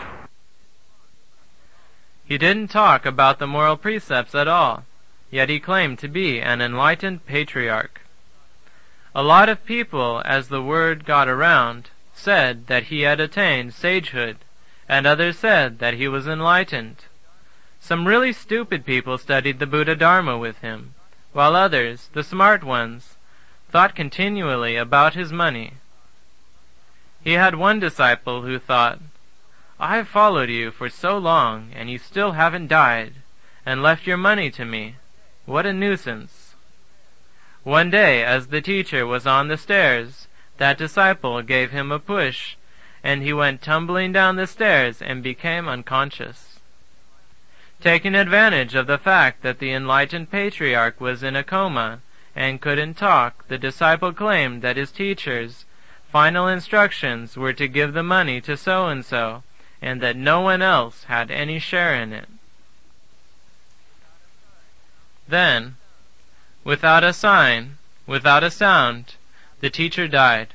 He didn't talk about the moral precepts at all, yet he claimed to be an enlightened patriarch. A lot of people, as the word got around, said that he had attained sagehood, and others said that he was enlightened. Some really stupid people studied the Buddha Dharma with him, while others, the smart ones, thought continually about his money. He had one disciple who thought, "I've followed you for so long, and you still haven't died, and left your money to me. What a nuisance." One day, as the teacher was on the stairs, that disciple gave him a push, and he went tumbling down the stairs and became unconscious. Taking advantage of the fact that the enlightened patriarch was in a coma and couldn't talk, the disciple claimed that his teacher's final instructions were to give the money to so-and-so, and that no one else had any share in it. Then, without a sign, without a sound, the teacher died.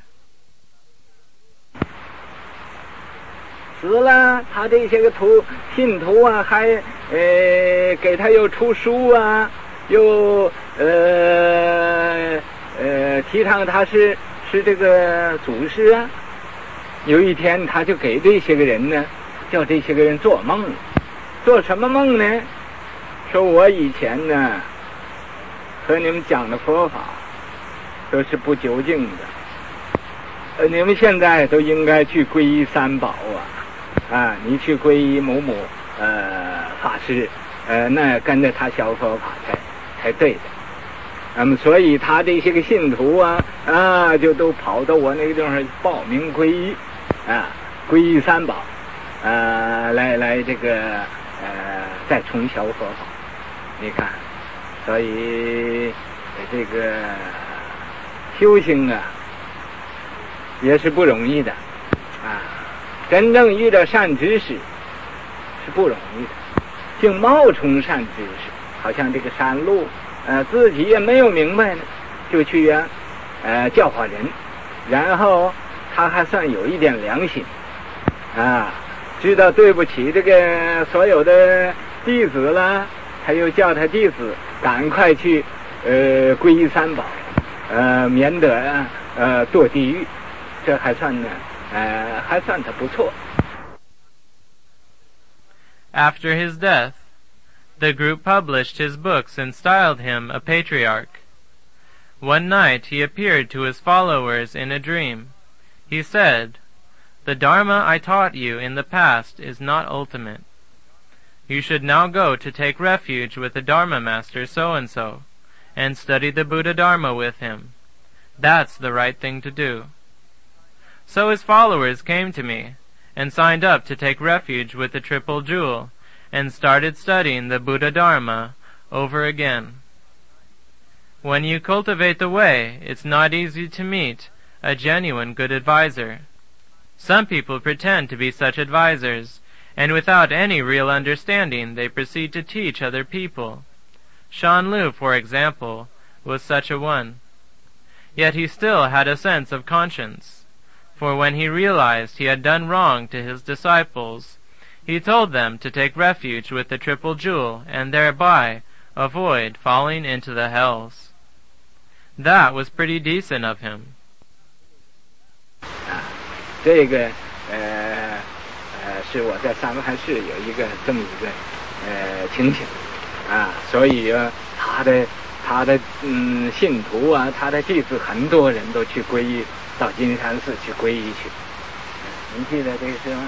死了，他这些个徒信徒啊，还呃给他又出书啊，又呃呃提倡他是是这个祖师啊。有一天，他就给这些个人呢，叫这些个人做梦，做什么梦呢？说我以前呢和你们讲的佛法都是不究竟的，呃，你们现在都应该去皈依三宝啊。啊，你去皈依某某呃法师，呃，那跟着他学佛法才才对的。那么，所以他这些个信徒啊啊，就都跑到我那个地方报名皈依啊，皈依三宝，呃，来来这个呃再重学佛法。你看，所以这个修行啊也是不容易的啊。真正遇到善知识是不容易的，竟冒充善知识，好像这个山路，呃，自己也没有明白呢，就去呀、啊，呃，教化人，然后他还算有一点良心，啊，知道对不起这个所有的弟子了，他又叫他弟子赶快去，呃，皈依三宝，呃，免得呃堕地狱，这还算呢。呃，还算他不错。 After his death, the group published his books and styled him a patriarch. One night he appeared to his followers in a dream. He said, "The Dharma I taught you in the past is not ultimate. You should now go to take refuge with the Dharma master so-and-so, and study the Buddha Dharma with him. That's the right thing to do." So his followers came to me, and signed up to take refuge with the Triple Jewel, and started studying the Buddha Dharma over again. When you cultivate the way, it's not easy to meet a genuine good advisor. Some people pretend to be such advisors, and without any real understanding they proceed to teach other people. Shan Lu, for example, was such a one. Yet he still had a sense of conscience. For when he realized he had done wrong to his disciples, he told them to take refuge with the Triple Jewel and thereby avoid falling into the hells. That was pretty decent of him. 啊，这个呃呃是我在三藩市有一个这么一个呃情形啊，所以啊，他的他的嗯信徒啊，他的弟子很多人都去皈依。到金山寺去皈依去，您记得这个事吗？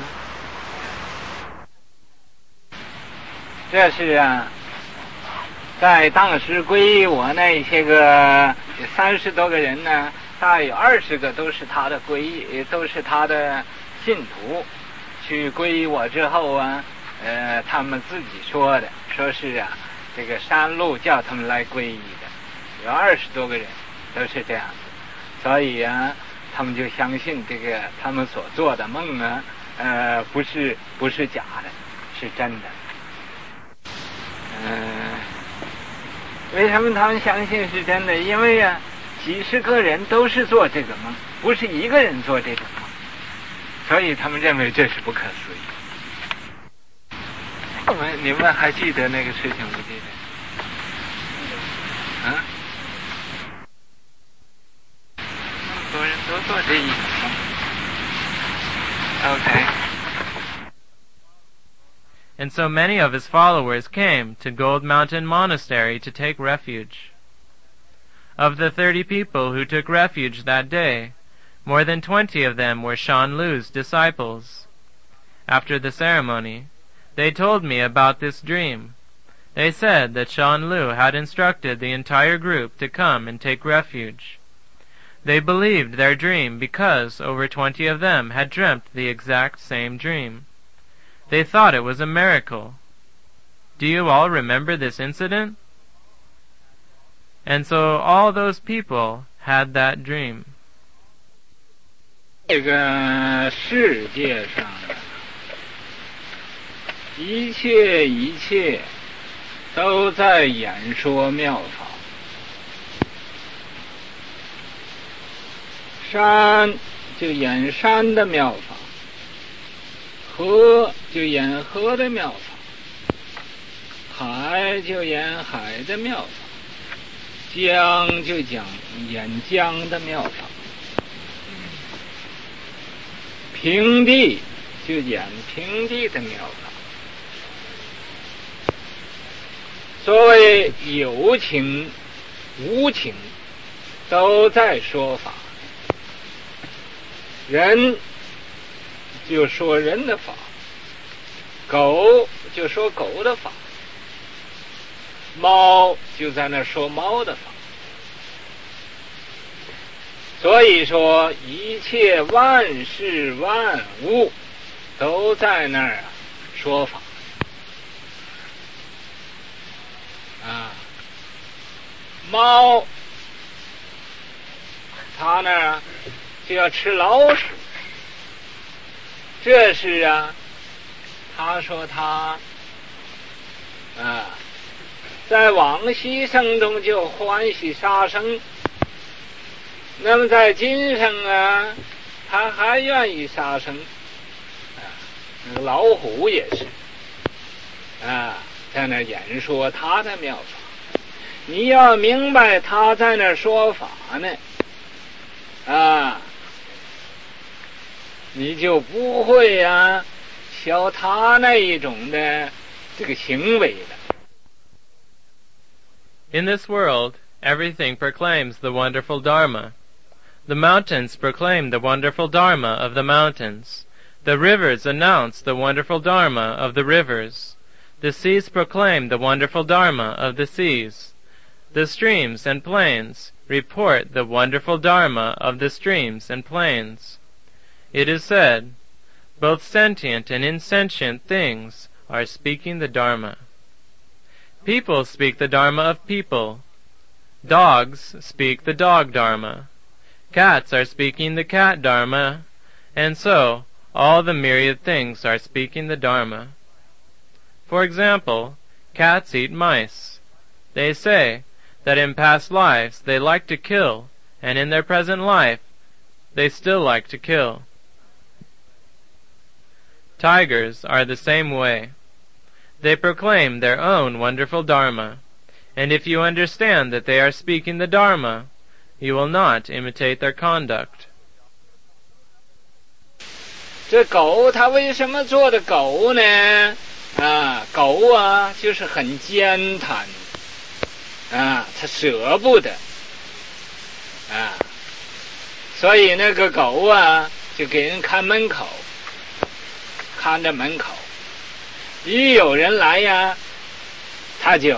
这是啊，在当时皈依我那些个三十多个人呢，大概有二十个都是他的皈依，都是他的信徒。去皈依我之后啊，呃，他们自己说的，说是啊，这个山路叫他们来皈依的，有二十多个人都是这样子，所以啊。他们就相信这个他们所做的梦啊，呃，不是不是假的，是真的。嗯、呃，为什么他们相信是真的？因为啊，几十个人都是做这个梦，不是一个人做这个梦，所以他们认为这是不可思议。你们你们还记得那个事情不记得？啊？Okay. And so many of his followers came to Gold Mountain Monastery to take refuge. Of the thirty people who took refuge that day, more than twenty of them were Shan Lu's disciples. After the ceremony, they told me about this dream. They said that Shan Lu had instructed the entire group to come and take refuge. They believed their dream because over twenty of them had dreamt the exact same dream. They thought it was a miracle. Do you all remember this incident? And so all those people had that dream. 这个世界上的一切一切都在演说妙法。山就演山的妙法，河就演河的妙法，海就演海的妙法，江就讲演江的妙法，平地就演平地的妙法。所谓有情无情都在说法，人就说人的法，狗就说狗的法，猫就在那说猫的法。所以说一切万事万物都在那儿说法啊。猫它呢就要吃老鼠，这是啊，他说他啊在往昔生中就欢喜杀生，那么在今生啊他还愿意杀生啊。那个老虎也是啊，在那演说他的妙法。你要明白他在那说法呢啊，你就不会啊学他那一种的这个行为了。 In this world, everything proclaims the wonderful Dharma. The mountains proclaim the wonderful Dharma of the mountains. The rivers announce the wonderful Dharma of the rivers. The seas proclaim the wonderful Dharma of the seas. The streams and plains report the wonderful Dharma of the streams and plains. It is said, both sentient and insentient things are speaking the Dharma. People speak the Dharma of people. Dogs speak the dog Dharma. Cats are speaking the cat Dharma. And so, all the myriad things are speaking the Dharma. For example, cats eat mice. They say that in past lives they like to kill, and in their present life they still like to kill. Tigers are the same way. They proclaim their own wonderful Dharma, and if you understand that they are speaking the Dharma, you will not imitate their conduct. 这狗它为什么做的狗呢？啊，狗啊就是很坚贪啊，它舍不得啊，所以那个狗啊就给人看门口，看着门口，一有人来呀，它就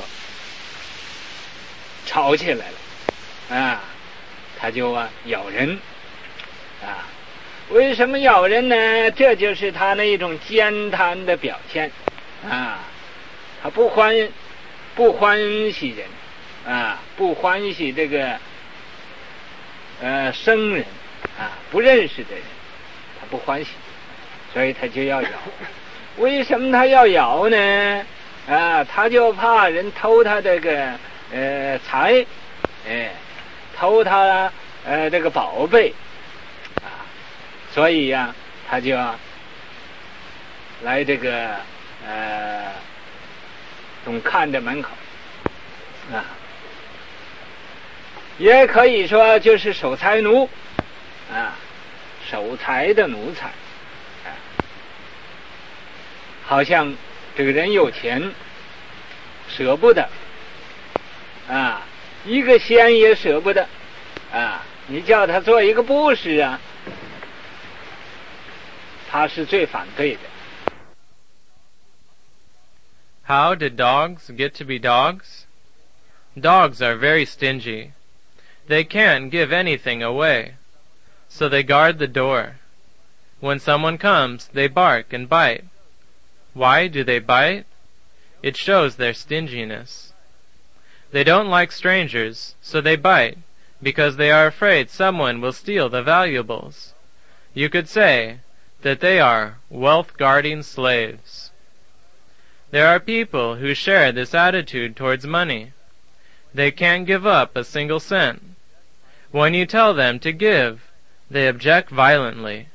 吵起来了啊，它就啊咬人啊。为什么咬人呢？这就是它那一种坚贪的表现啊，它不欢不欢喜人啊，不欢喜这个呃生人啊，不认识的人，他不欢喜，所以他就要咬。为什么他要咬呢？啊，他就怕人偷他这个呃财，哎，偷他呃这个宝贝啊，所以呀、啊，他就来这个呃总看着门口啊。也可以说就是守财奴啊，守财的奴才啊，好像这个人有钱舍不得啊，一个仙也舍不得啊，你叫他做一个布施啊，他是最反对的。 How did dogs get to be dogs? Dogs are very stingy. They can't give anything away, so they guard the door. When someone comes, they bark and bite. Why do they bite? It shows their stinginess. They don't like strangers, so they bite, because they are afraid someone will steal the valuables. You could say that they are wealth-guarding slaves. There are people who share this attitude towards money. They can't give up a single cent. When you tell them to give, they object violently.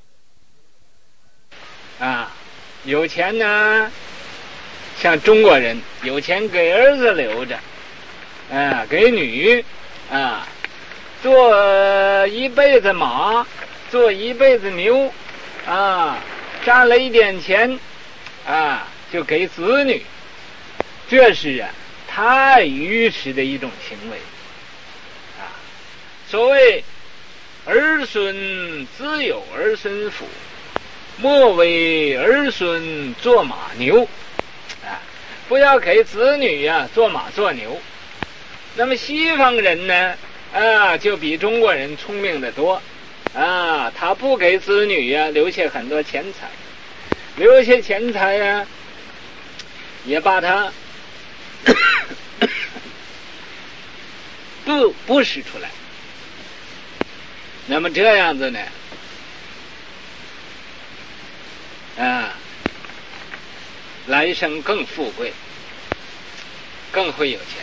啊，有钱呢，像中国人有钱给儿子留着，啊，给女，啊，做一辈子马，做一辈子牛，啊，赚了一点钱，啊，就给子女，这是啊太愚痴的一种行为，啊，所谓儿孙自有儿孙福。莫为儿孙做马牛，啊，不要给子女呀、啊、做马做牛。那么西方人呢，啊，就比中国人聪明得多，啊，他不给子女呀、啊、留下很多钱财，留下钱财呀、啊，也把它不不使出来。那么这样子呢？啊，来生更富贵，更会有钱。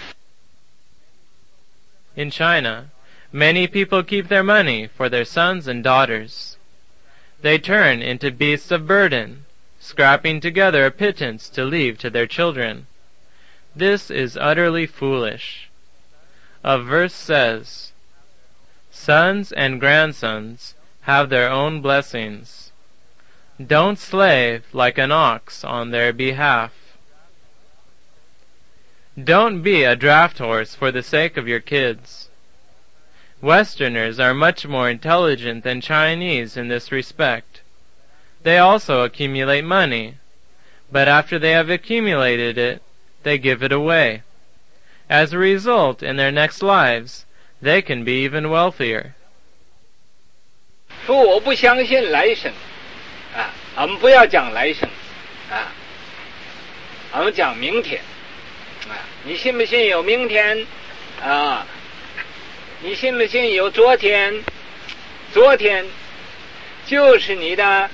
In China, many people keep their money for their sons and daughters. They turn into beasts of burden, scrapping together a pittance to leave to their children. This is utterly foolish. A verse says, "Sons and grandsons have their own blessings. Don't slave like an ox on their behalf." Don't be a draft horse for the sake of your kids. Westerners are much more intelligent than Chinese in this respect. They also accumulate money, but after they have accumulated it, they give it away. As a result, in their next lives, they can be even wealthier. 说我不相信来生。 啊，我们不要讲来生，啊，我们讲明天，啊，你信不信有明天？啊，你信不信有昨天？昨天就是你的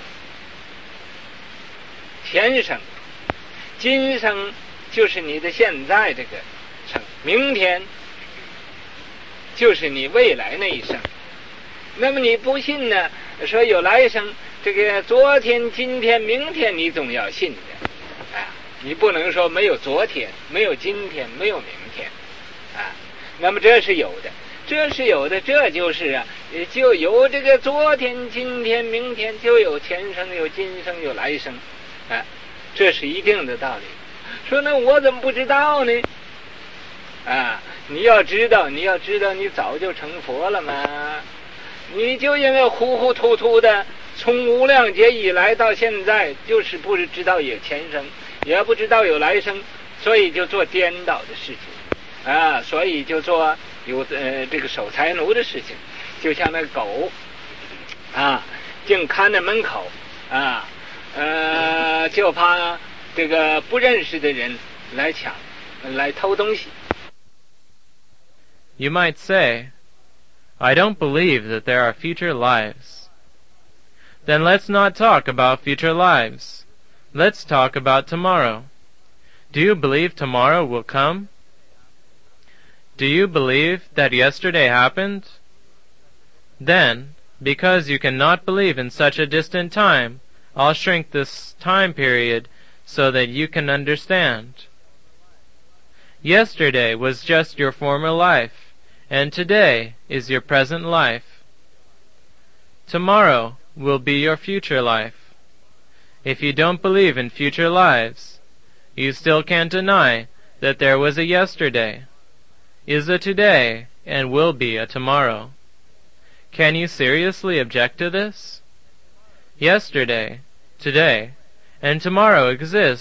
前生，今生就是你的现在这个生，明天就是你未来那一生。那么你不信呢？说有来生。 这个昨天、今天、明天，你总要信的，啊，你不能说没有昨天、没有今天、没有明天，啊，那么这是有的，这是有的，这就是啊，就有这个昨天、今天、明天，就有前生、有今生、有来生，啊，这是一定的道理。说那我怎么不知道呢？啊，你要知道，你要知道，你早就成佛了嘛，你就因为糊糊涂涂的。 从无量劫以来到现在，就是不知道有前生，也不知道有来生，所以就做颠倒的事情，啊，所以就做有呃这个守财奴的事情，就像那狗，啊，净看着门口，啊，呃，就怕这个不认识的人来抢，来偷东西。 You might say, I don't believe that there are future lives. Then let's not talk about future lives. Let's talk about tomorrow. Do you believe tomorrow will come? Do you believe that yesterday happened? Then, because you cannot believe in such a distant time, I'll shrink this time period so that you can understand. Yesterday was just your former life, and today is your present life. Tomorrow will be your future life. If you don't believe in future lives, you still can't deny that there was a yesterday, is a today, and will be a tomorrow. Can you seriously object to this? Yesterday, today, and tomorrow exist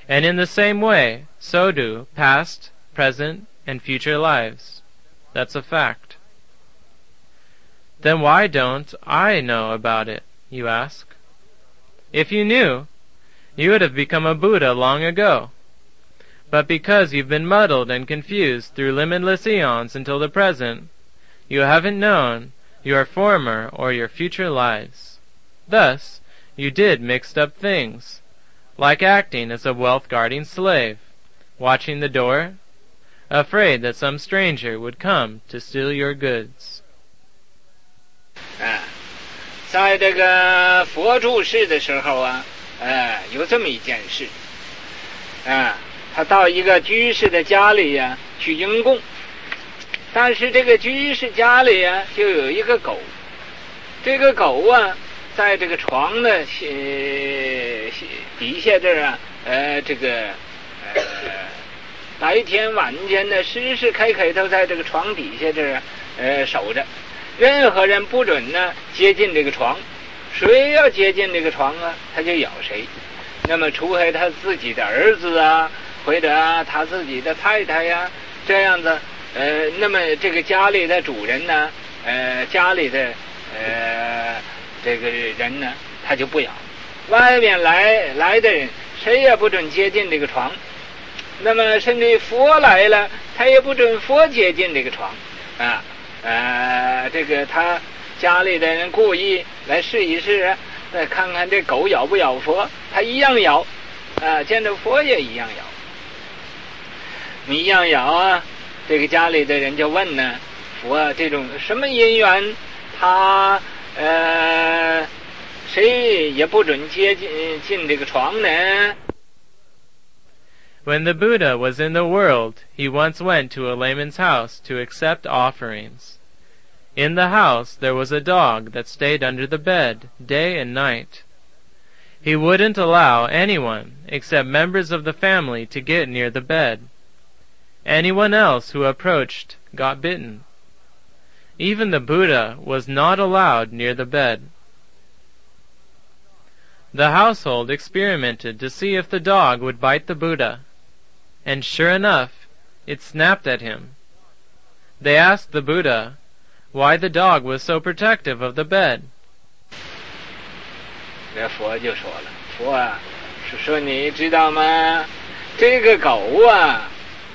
And in the same way, so do past, present, and future lives. That's a fact. Then why don't I know about it, you ask? If you knew, you would have become a Buddha long ago. But because you've been muddled and confused through limitless eons until the present, you haven't known your former or your future lives. Thus, you did mixed up things, like acting as a wealth-guarding slave, watching the door, afraid that some stranger would come to steal your goods. 啊，在这个佛住世的时候啊，呃，有这么一件事，啊，他到一个居士的家里呀、啊、去迎供，但是这个居士家里呀、啊、就有一个狗，这个狗啊，在这个床的呃底下这儿啊，呃，这个呃，白天晚间呢，时时刻刻都在这个床底下这儿呃守着。任何人不准呢接近这个床，谁要接近这个床啊，他就咬谁。那么除非他自己的儿子啊，或者啊他自己的太太呀、啊，这样子，呃，那么这个家里的主人呢，呃，家里的呃这个人呢，他就不咬。外面来来的人，谁也不准接近这个床。那么甚至佛来了，他也不准佛接近这个床啊。呃，这个他家里的人故意来试一试，再看看这狗咬不咬佛，他一样咬，啊、呃，见着佛也一样咬，你一样咬啊。这个家里的人就问呢，佛这种什么因缘，他呃谁也不准接近进这个床呢 ？When the Buddha was in the world, he once went to a layman's house to accept offerings. In the house there was a dog that stayed under the bed day and night. He wouldn't allow anyone except members of the family to get near the bed. Anyone else who approached got bitten. Even the Buddha was not allowed near the bed. The household experimented to see if the dog would bite the Buddha. And sure enough, it snapped at him. They asked the Buddha why the dog was so protective of the bed. 那佛就说了，佛啊，是说你知道吗？这个狗啊，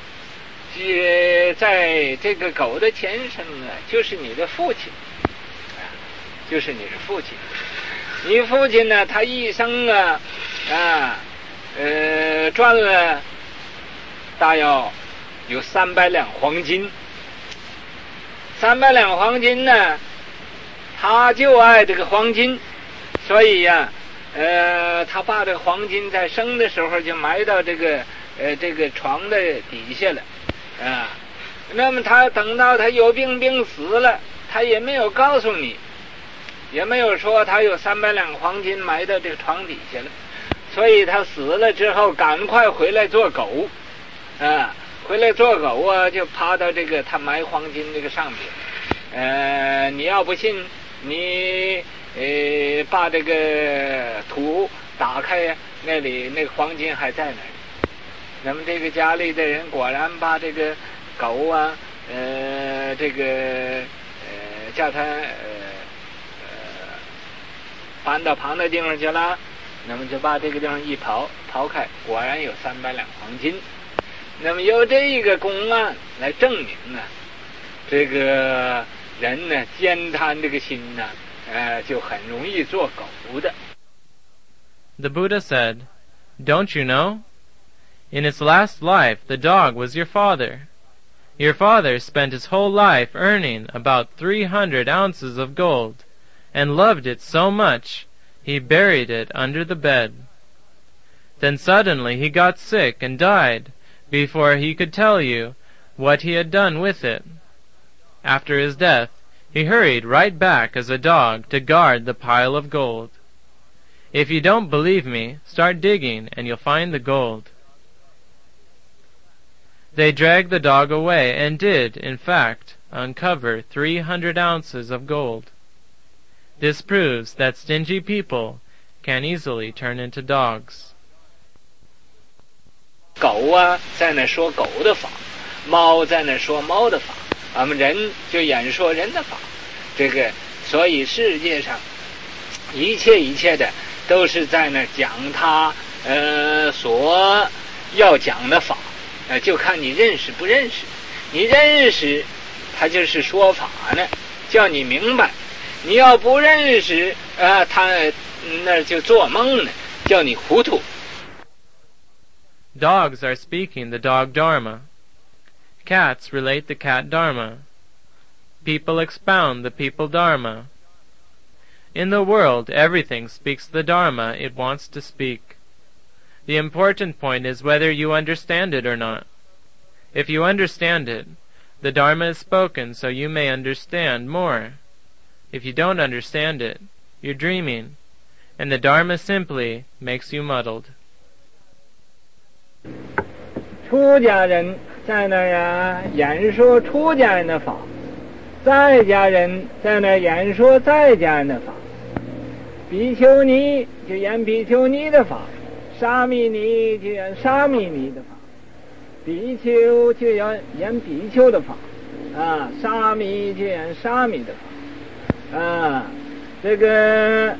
在这个狗的前身啊，就是你的父亲，就是你的父亲。你父亲呢，他一生啊，啊，呃，赚了。大约有三百两黄金，三百两黄金呢，他就爱这个黄金，所以呀、啊，呃，他把这个黄金在生的时候就埋到这个呃这个床的底下了，啊，那么他等到他有病病死了，他也没有告诉你，也没有说他有三百两黄金埋到这个床底下了，所以他死了之后赶快回来做狗。啊，回来做狗啊，就爬到这个他埋黄金这个上面。呃，你要不信，你呃把这个土打开，那里那个黄金还在那里。那么这个家里的人果然把这个狗啊，呃，这个呃叫他呃呃搬到旁的地方去了。那么就把这个地方一刨刨开，果然有三百两黄金。那么由这个公案来证明呢，这个人呢奸贪这个心呢，呃，就很容易做狗的。 The Buddha said, "Don't you know? In its last life, the dog was your father. Your father spent his whole life earning about three hundred ounces of gold, and loved it so much, he buried it under the bed. Then suddenly he got sick and died, before he could tell you what he had done with it. After his death, he hurried right back as a dog to guard the pile of gold. If you don't believe me, start digging and you'll find the gold." They dragged the dog away and did, in fact, uncover three hundred ounces of gold. This proves that stingy people can easily turn into dogs. 狗啊在那说狗的法，猫在那说猫的法，我们人就演说人的法。这个所以世界上一切一切的都是在那讲他呃所要讲的法，呃就看你认识不认识。你认识他就是说法呢，叫你明白；你要不认识啊、呃，他那就做梦呢，叫你糊涂。 Dogs are speaking the dog dharma. Cats relate the cat dharma. People expound the people dharma. In the world, everything speaks the dharma it wants to speak. The important point is whether you understand it or not. If you understand it, the dharma is spoken so you may understand more. If you don't understand it, you're dreaming, and the dharma simply makes you muddled. 出家人在那呀演说出家人的法，在家人在那演说在家人的法，比丘尼就演比丘尼的法，沙弥尼就演沙弥尼的法，比丘就要演比丘的法啊，沙弥就演沙弥的法啊，这个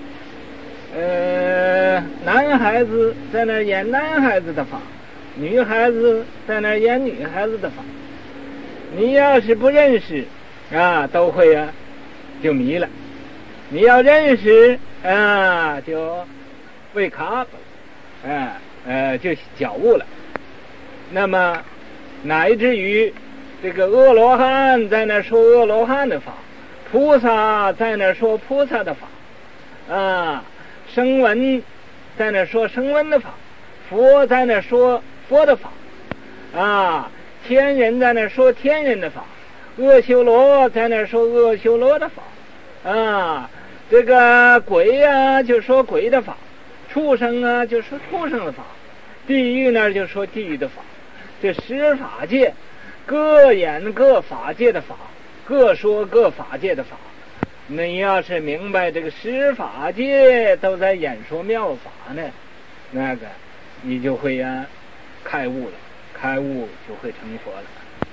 呃男孩子在那演男孩子的法，女孩子在那演女孩子的法。你要是不认识啊，都会啊就迷了；你要认识啊，就被卡了，啊呃就觉悟了。那么乃至于这个阿罗汉在那说阿罗汉的法，菩萨在那说菩萨的法啊，声闻在那说声闻的法，佛在那说佛的法啊，天人在那说天人的法，阿修罗在那说阿修罗的法啊，这个鬼啊就说鬼的法，畜生啊就说畜生的法，地狱呢就说地狱的法。这十法界各演各法界的法，各说各法界的法。你要是明白这个十法界都在演说妙法呢，那个你就会呀、啊、开悟了，开悟就会成佛了。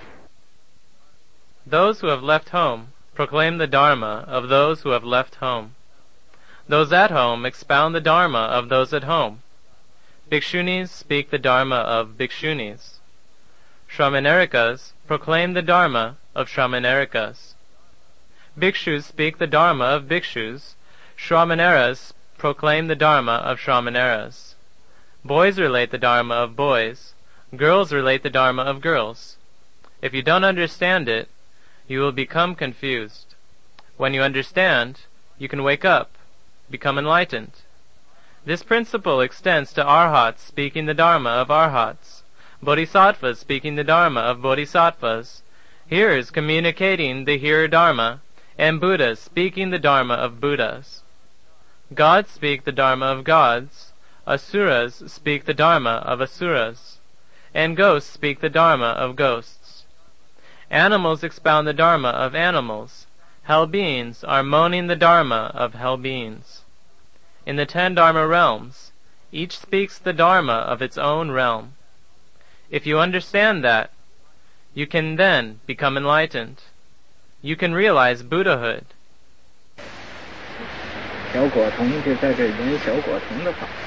Those who have left home proclaim the dharma of those who have left home. Those at home expound the dharma of those at home. Bhikshunis speak the dharma of bhikshunis. Shramanerikas proclaim the dharma of shramanerikas. Bhikshus speak the dharma of bhikshus. Shramaneras proclaim the dharma of shramaneras. Boys relate the dharma of boys. Girls relate the dharma of girls. If you don't understand it, you will become confused. When you understand, you can wake up, become enlightened. This principle extends to arhats speaking the dharma of arhats, bodhisattvas speaking the dharma of bodhisattvas, hearers communicating the hearer dharma, and Buddhas speaking the dharma of Buddhas. Gods speak the dharma of gods, asuras speak the dharma of asuras, and ghosts speak the dharma of ghosts. Animals expound the dharma of animals. Hell beings are moaning the dharma of hell beings. In the ten dharma realms, each speaks the dharma of its own realm. If you understand that, you can then become enlightened. You can realize Buddhahood. 小果童就在这演小果童的法。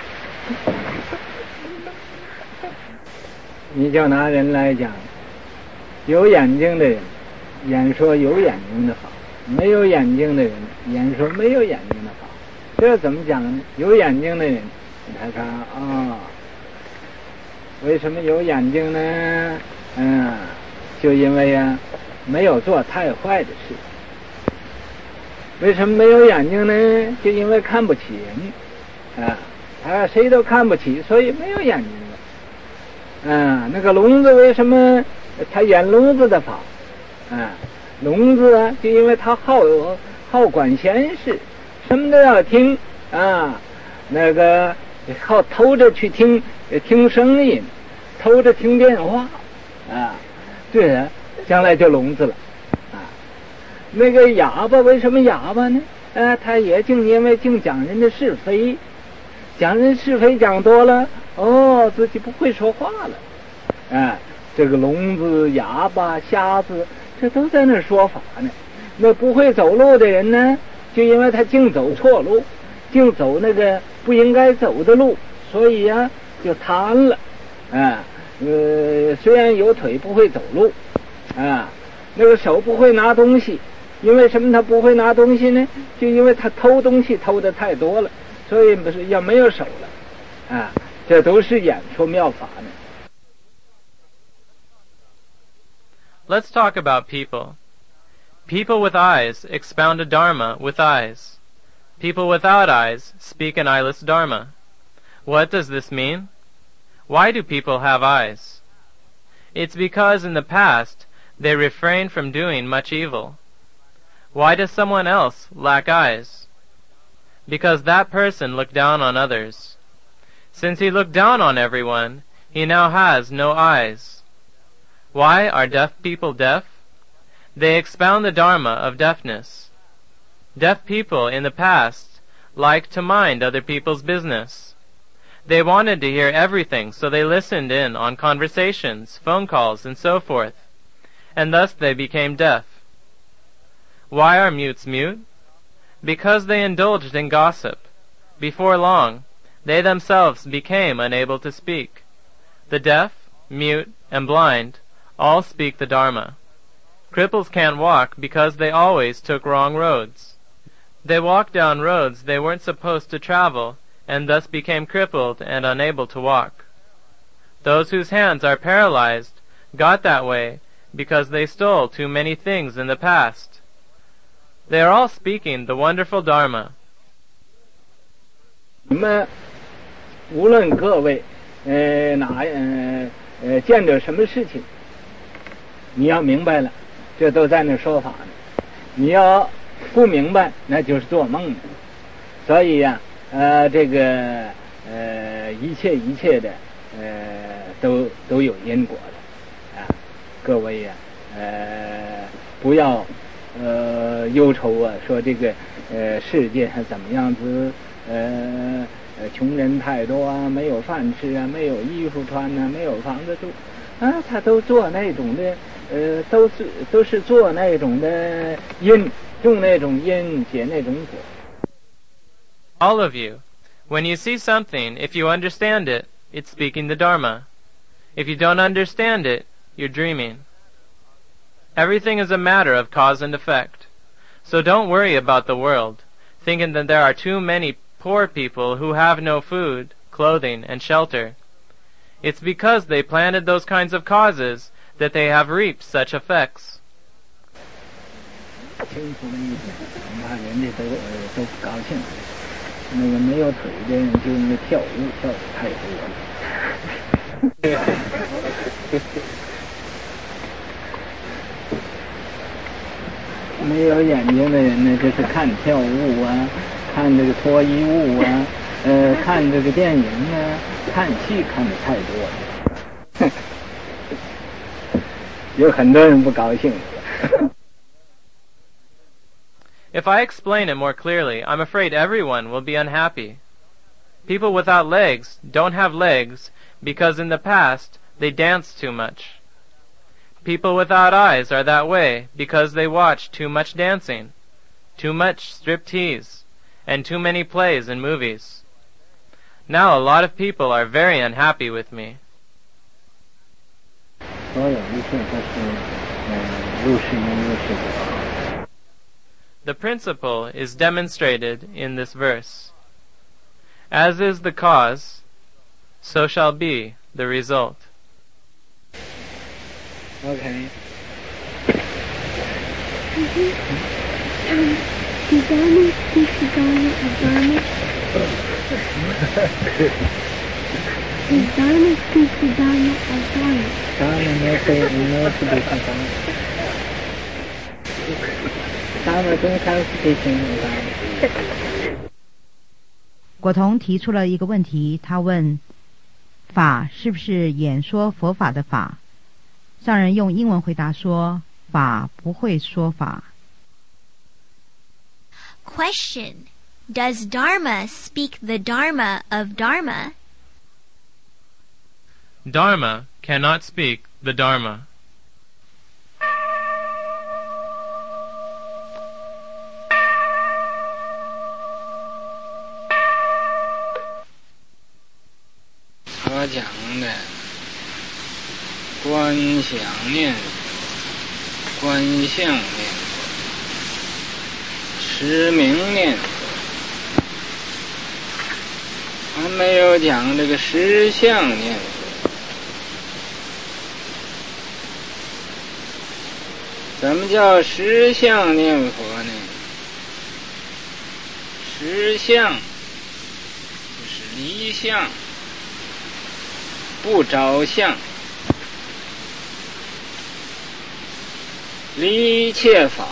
你就拿人来讲，有眼睛的人演说有眼睛的法，没有眼睛的人演说没有眼睛的法。这怎么讲呢？有眼睛的人，你看看啊、哦，为什么有眼睛呢？嗯，就因为呀、啊，没有做太坏的事。为什么没有眼睛呢？就因为看不起人啊，他谁都看不起，所以没有眼睛了。啊，那个聋子为什么他演聋子的法？啊，聋子啊，就因为他好好管闲事，什么都要听啊，那个好偷着去听听声音，偷着听电话啊，对人将来就聋子了啊。那个哑巴为什么哑巴呢？啊，他也净因为净讲人的是非，讲人是非讲多了哦，自己不会说话了。哎，这个聋子、哑巴、瞎子，这都在那说法呢。那不会走路的人呢，就因为他净走错路，净走那个不应该走的路，所以呀、啊，就瘫了。啊，呃，虽然有腿不会走路，啊，那个手不会拿东西，因为什么他不会拿东西呢？就因为他偷东西偷的太多了，所以不是要没有手了。啊，这都是演出妙法呢。 Let's talk about people. People with eyes expound a dharma with eyes. People without eyes speak an eyeless dharma. What does this mean? Why do people have eyes? It's because in the past they refrained from doing much evil. Why does someone else lack eyes? Because that person looked down on others. Since he looked down on everyone, he now has no eyes. Why are deaf people deaf? They expound the dharma of deafness. Deaf people in the past liked to mind other people's business. They wanted to hear everything, so they listened in on conversations, phone calls, and so forth, and thus they became deaf. Why are mutes mute? Because they indulged in gossip. Before long, they themselves became unable to speak. The deaf, mute, and blind all speak the Dharma. Cripples can't walk because they always took wrong roads. They walked down roads they weren't supposed to travel, and thus became crippled and unable to walk. Those whose hands are paralyzed got that way because they stole too many things in the past. They are all speaking the wonderful Dharma. 你们无论各位呃哪呃呃见着什么事情，你要明白了，这都在那说法呢。你要不明白，那就是做梦的。所以呀、啊，呃，这个呃一切一切的呃都都有因果的啊。各位呀、啊，呃不要呃忧愁啊，说这个呃世界上怎么样子呃。呃，穷人太多啊，没有饭吃啊，没有衣服穿啊，没有房子住，啊，他都做那种的，呃，都是都是做那种的因，种那种因，结那种果。 All of you, when you see something, if you understand it, it's speaking the Dharma. If you don't understand it, you're dreaming. Everything is a matter of cause and effect. So don't worry about the world, thinking that there are too many poor people who have no food, clothing, and shelter. It's because they planted those kinds of causes that they have reaped such effects. 清楚了一点，恐怕人家都呃都不高兴。那个没有腿的人就因为跳舞跳的太多了。没有眼睛的人呢，就是看跳舞啊。看这个脱衣舞啊，呃，看这个电影啊，看戏看的太多了，有很多人不高兴。 If I explain it more clearly, I'm afraid everyone will be unhappy. People without legs don't have legs because in the past they danced too much. People without eyes are that way because they watch too much dancing, too much striptease, and too many plays and movies. Now a lot of people are very unhappy with me. The principle is demonstrated in this verse. As is the cause, so shall be the result. Okay. Um, the Dharma speaks the Dharma of Dharma. The Dharma speaks the Dharma of Dharma. Dharma no say no to the Dharma. Dharma don't constitution of Dharma. 果彤提出了一个问题，他问：法是不是演说佛法的法？上人用英文回答说：法不会说法。 Question: Does Dharma speak the Dharma of Dharma? Dharma cannot speak the Dharma. 他讲的观想念、观相念、持名念，还没有讲这个实相念。怎么叫实相念佛呢？实相就是离相，不着相，离一切法，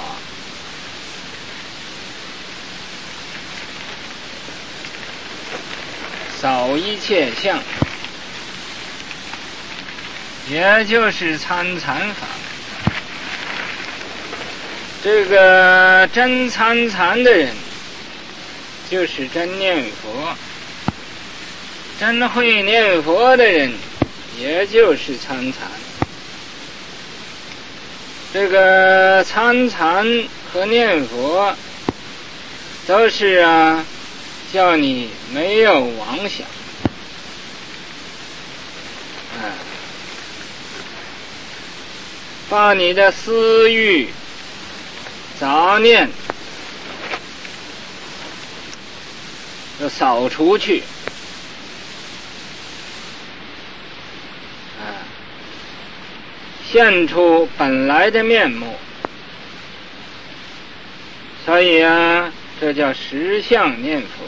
少一切相，也就是参禅法。这个真参禅的人，就是真念佛；真会念佛的人，也就是参禅。这个参禅和念佛，都是啊，叫你没有妄想，啊，把你的私欲、杂念要扫除去，啊，现出本来的面目。所以啊，这叫实相念佛。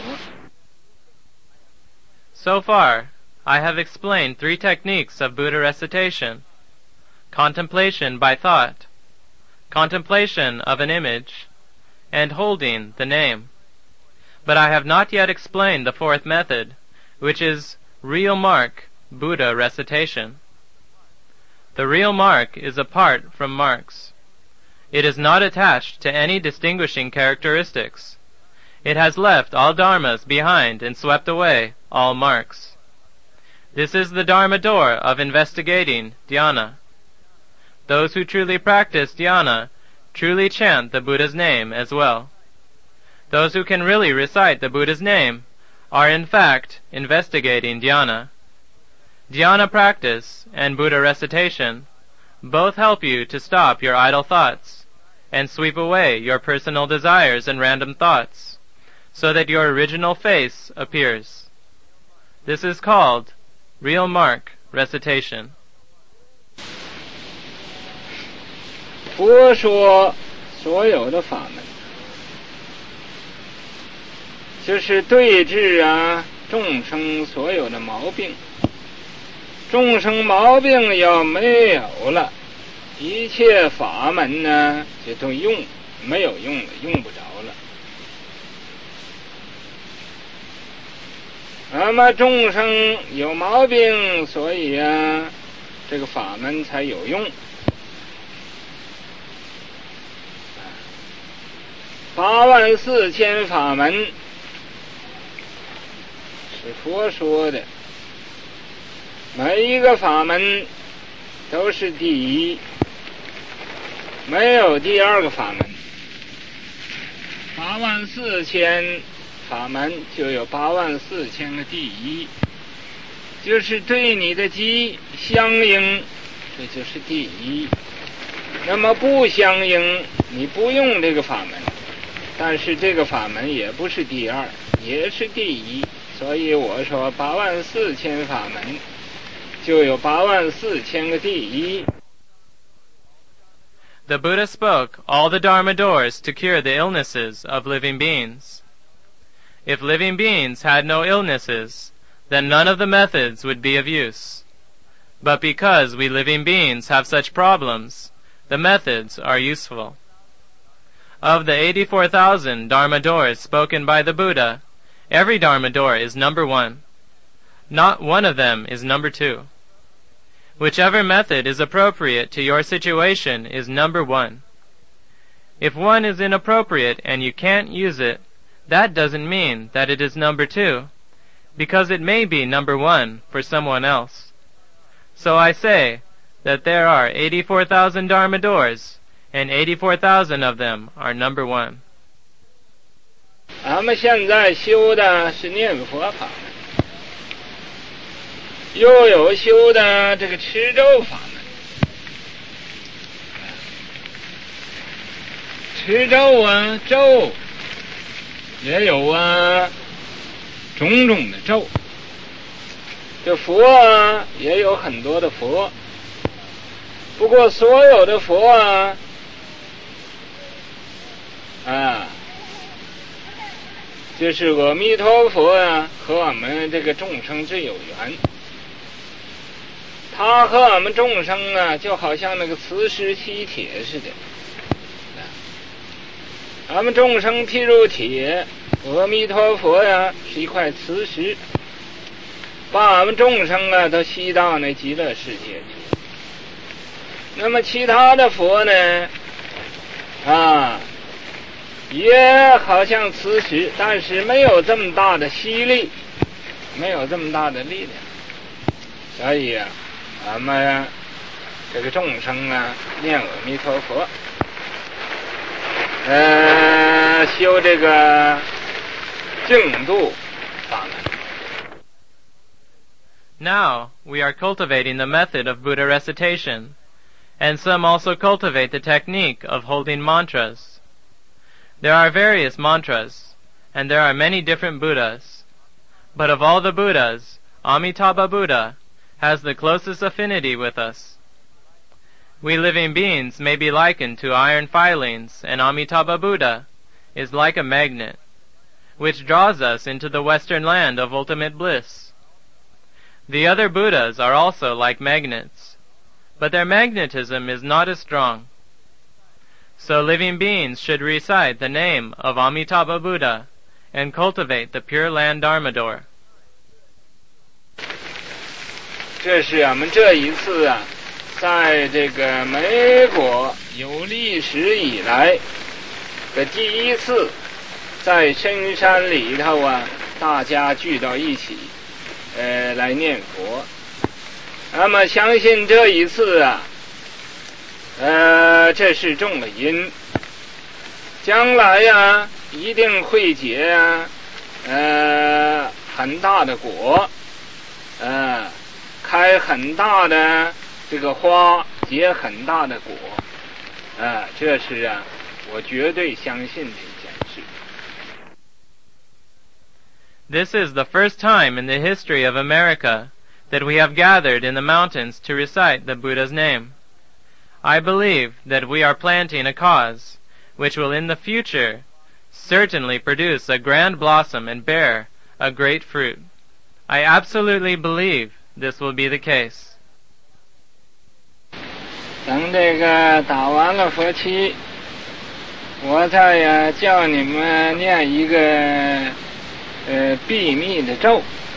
So far, I have explained three techniques of Buddha recitation: contemplation by thought, contemplation of an image, and holding the name. But I have not yet explained the fourth method, which is real mark Buddha recitation. The real mark is apart from marks. It is not attached to any distinguishing characteristics. It has left all dharmas behind and swept away all marks. This is the dharma door of investigating dhyana. Those who truly practice dhyana truly chant the Buddha's name as well. Those who can really recite the Buddha's name are in fact investigating dhyana. Dhyana practice and Buddha recitation both help you to stop your idle thoughts and sweep away your personal desires and random thoughts, so that your original face appears. This is called real mark recitation. 佛说所有的法门，就是对治啊众生所有的毛病。众生毛病要没有了，一切法门呢就都用没有用了，用不着了。那么众生有毛病，所以啊，这个法门才有用。八万四千法门是佛说的，每一个法门都是第一，没有第二个法门。八万四千法门就有八万四千个第一，就是对你的机相应，这就是第一。那么不相应，你不用这个法门，但是这个法门也不是第二，也是第一。所以我说八万四千法门就有八万四千个第一。 The Buddha spoke all the Dharma doors to cure the illnesses of living beings. If living beings had no illnesses, then none of the methods would be of use. But because we living beings have such problems, the methods are useful. Of the eighty-four thousand Dharma doors spoken by the Buddha, every Dharma door is number one. Not one of them is number two. Whichever method is appropriate to your situation is number one. If one is inappropriate and you can't use it, that doesn't mean that it is number two, because it may be number one for someone else. So I say that there are eighty-four thousand Dharma doors, and eighty-four thousand of them are number one. 咱们现在修的是念佛法门，又有修的这个持咒法门。持咒啊，咒也有啊，种种的咒。这佛啊，也有很多的佛。不过所有的佛啊，啊，就是阿弥陀佛啊，和我们这个众生最有缘。他和我们众生啊，就好像那个磁石吸铁似的。俺们众生譬如铁，阿弥陀佛呀是一块磁石，把俺们众生啊都吸到那极乐世界去。那么其他的佛呢，啊，也好像磁石，但是没有这么大的吸力，没有这么大的力量。所以啊，俺们这个众生啊，念阿弥陀佛。呃，修这个净土法门。 Now we are cultivating the method of Buddha recitation, and some also cultivate the technique of holding mantras. There are various mantras, and there are many different Buddhas. But of all the Buddhas, Amitabha Buddha has the closest affinity with us. We living beings may be likened to iron filings, and Amitabha Buddha is like a magnet, which draws us into the western land of ultimate bliss. The other Buddhas are also like magnets, but their magnetism is not as strong. So living beings should recite the name of Amitabha Buddha and cultivate the Pure Land Dharma door. 这是我们这一次啊，在这个美国有历史以来的第一次，在深山里头啊，大家聚到一起，呃，来念佛。那么相信这一次啊，呃，这是种了因，将来呀，一定会结啊，呃，很大的果，呃，开很大的这个花，结很大的果，啊，这是啊，我绝对相信的一件事。 This is the first time in the history of America that we have gathered in the mountains to recite the Buddha's name. I believe that we are planting a cause which will in the future certainly produce a grand blossom and bear a great fruit. I absolutely believe this will be the case. 等这个打完了佛七，我再呀叫你们念一个呃秘密的咒。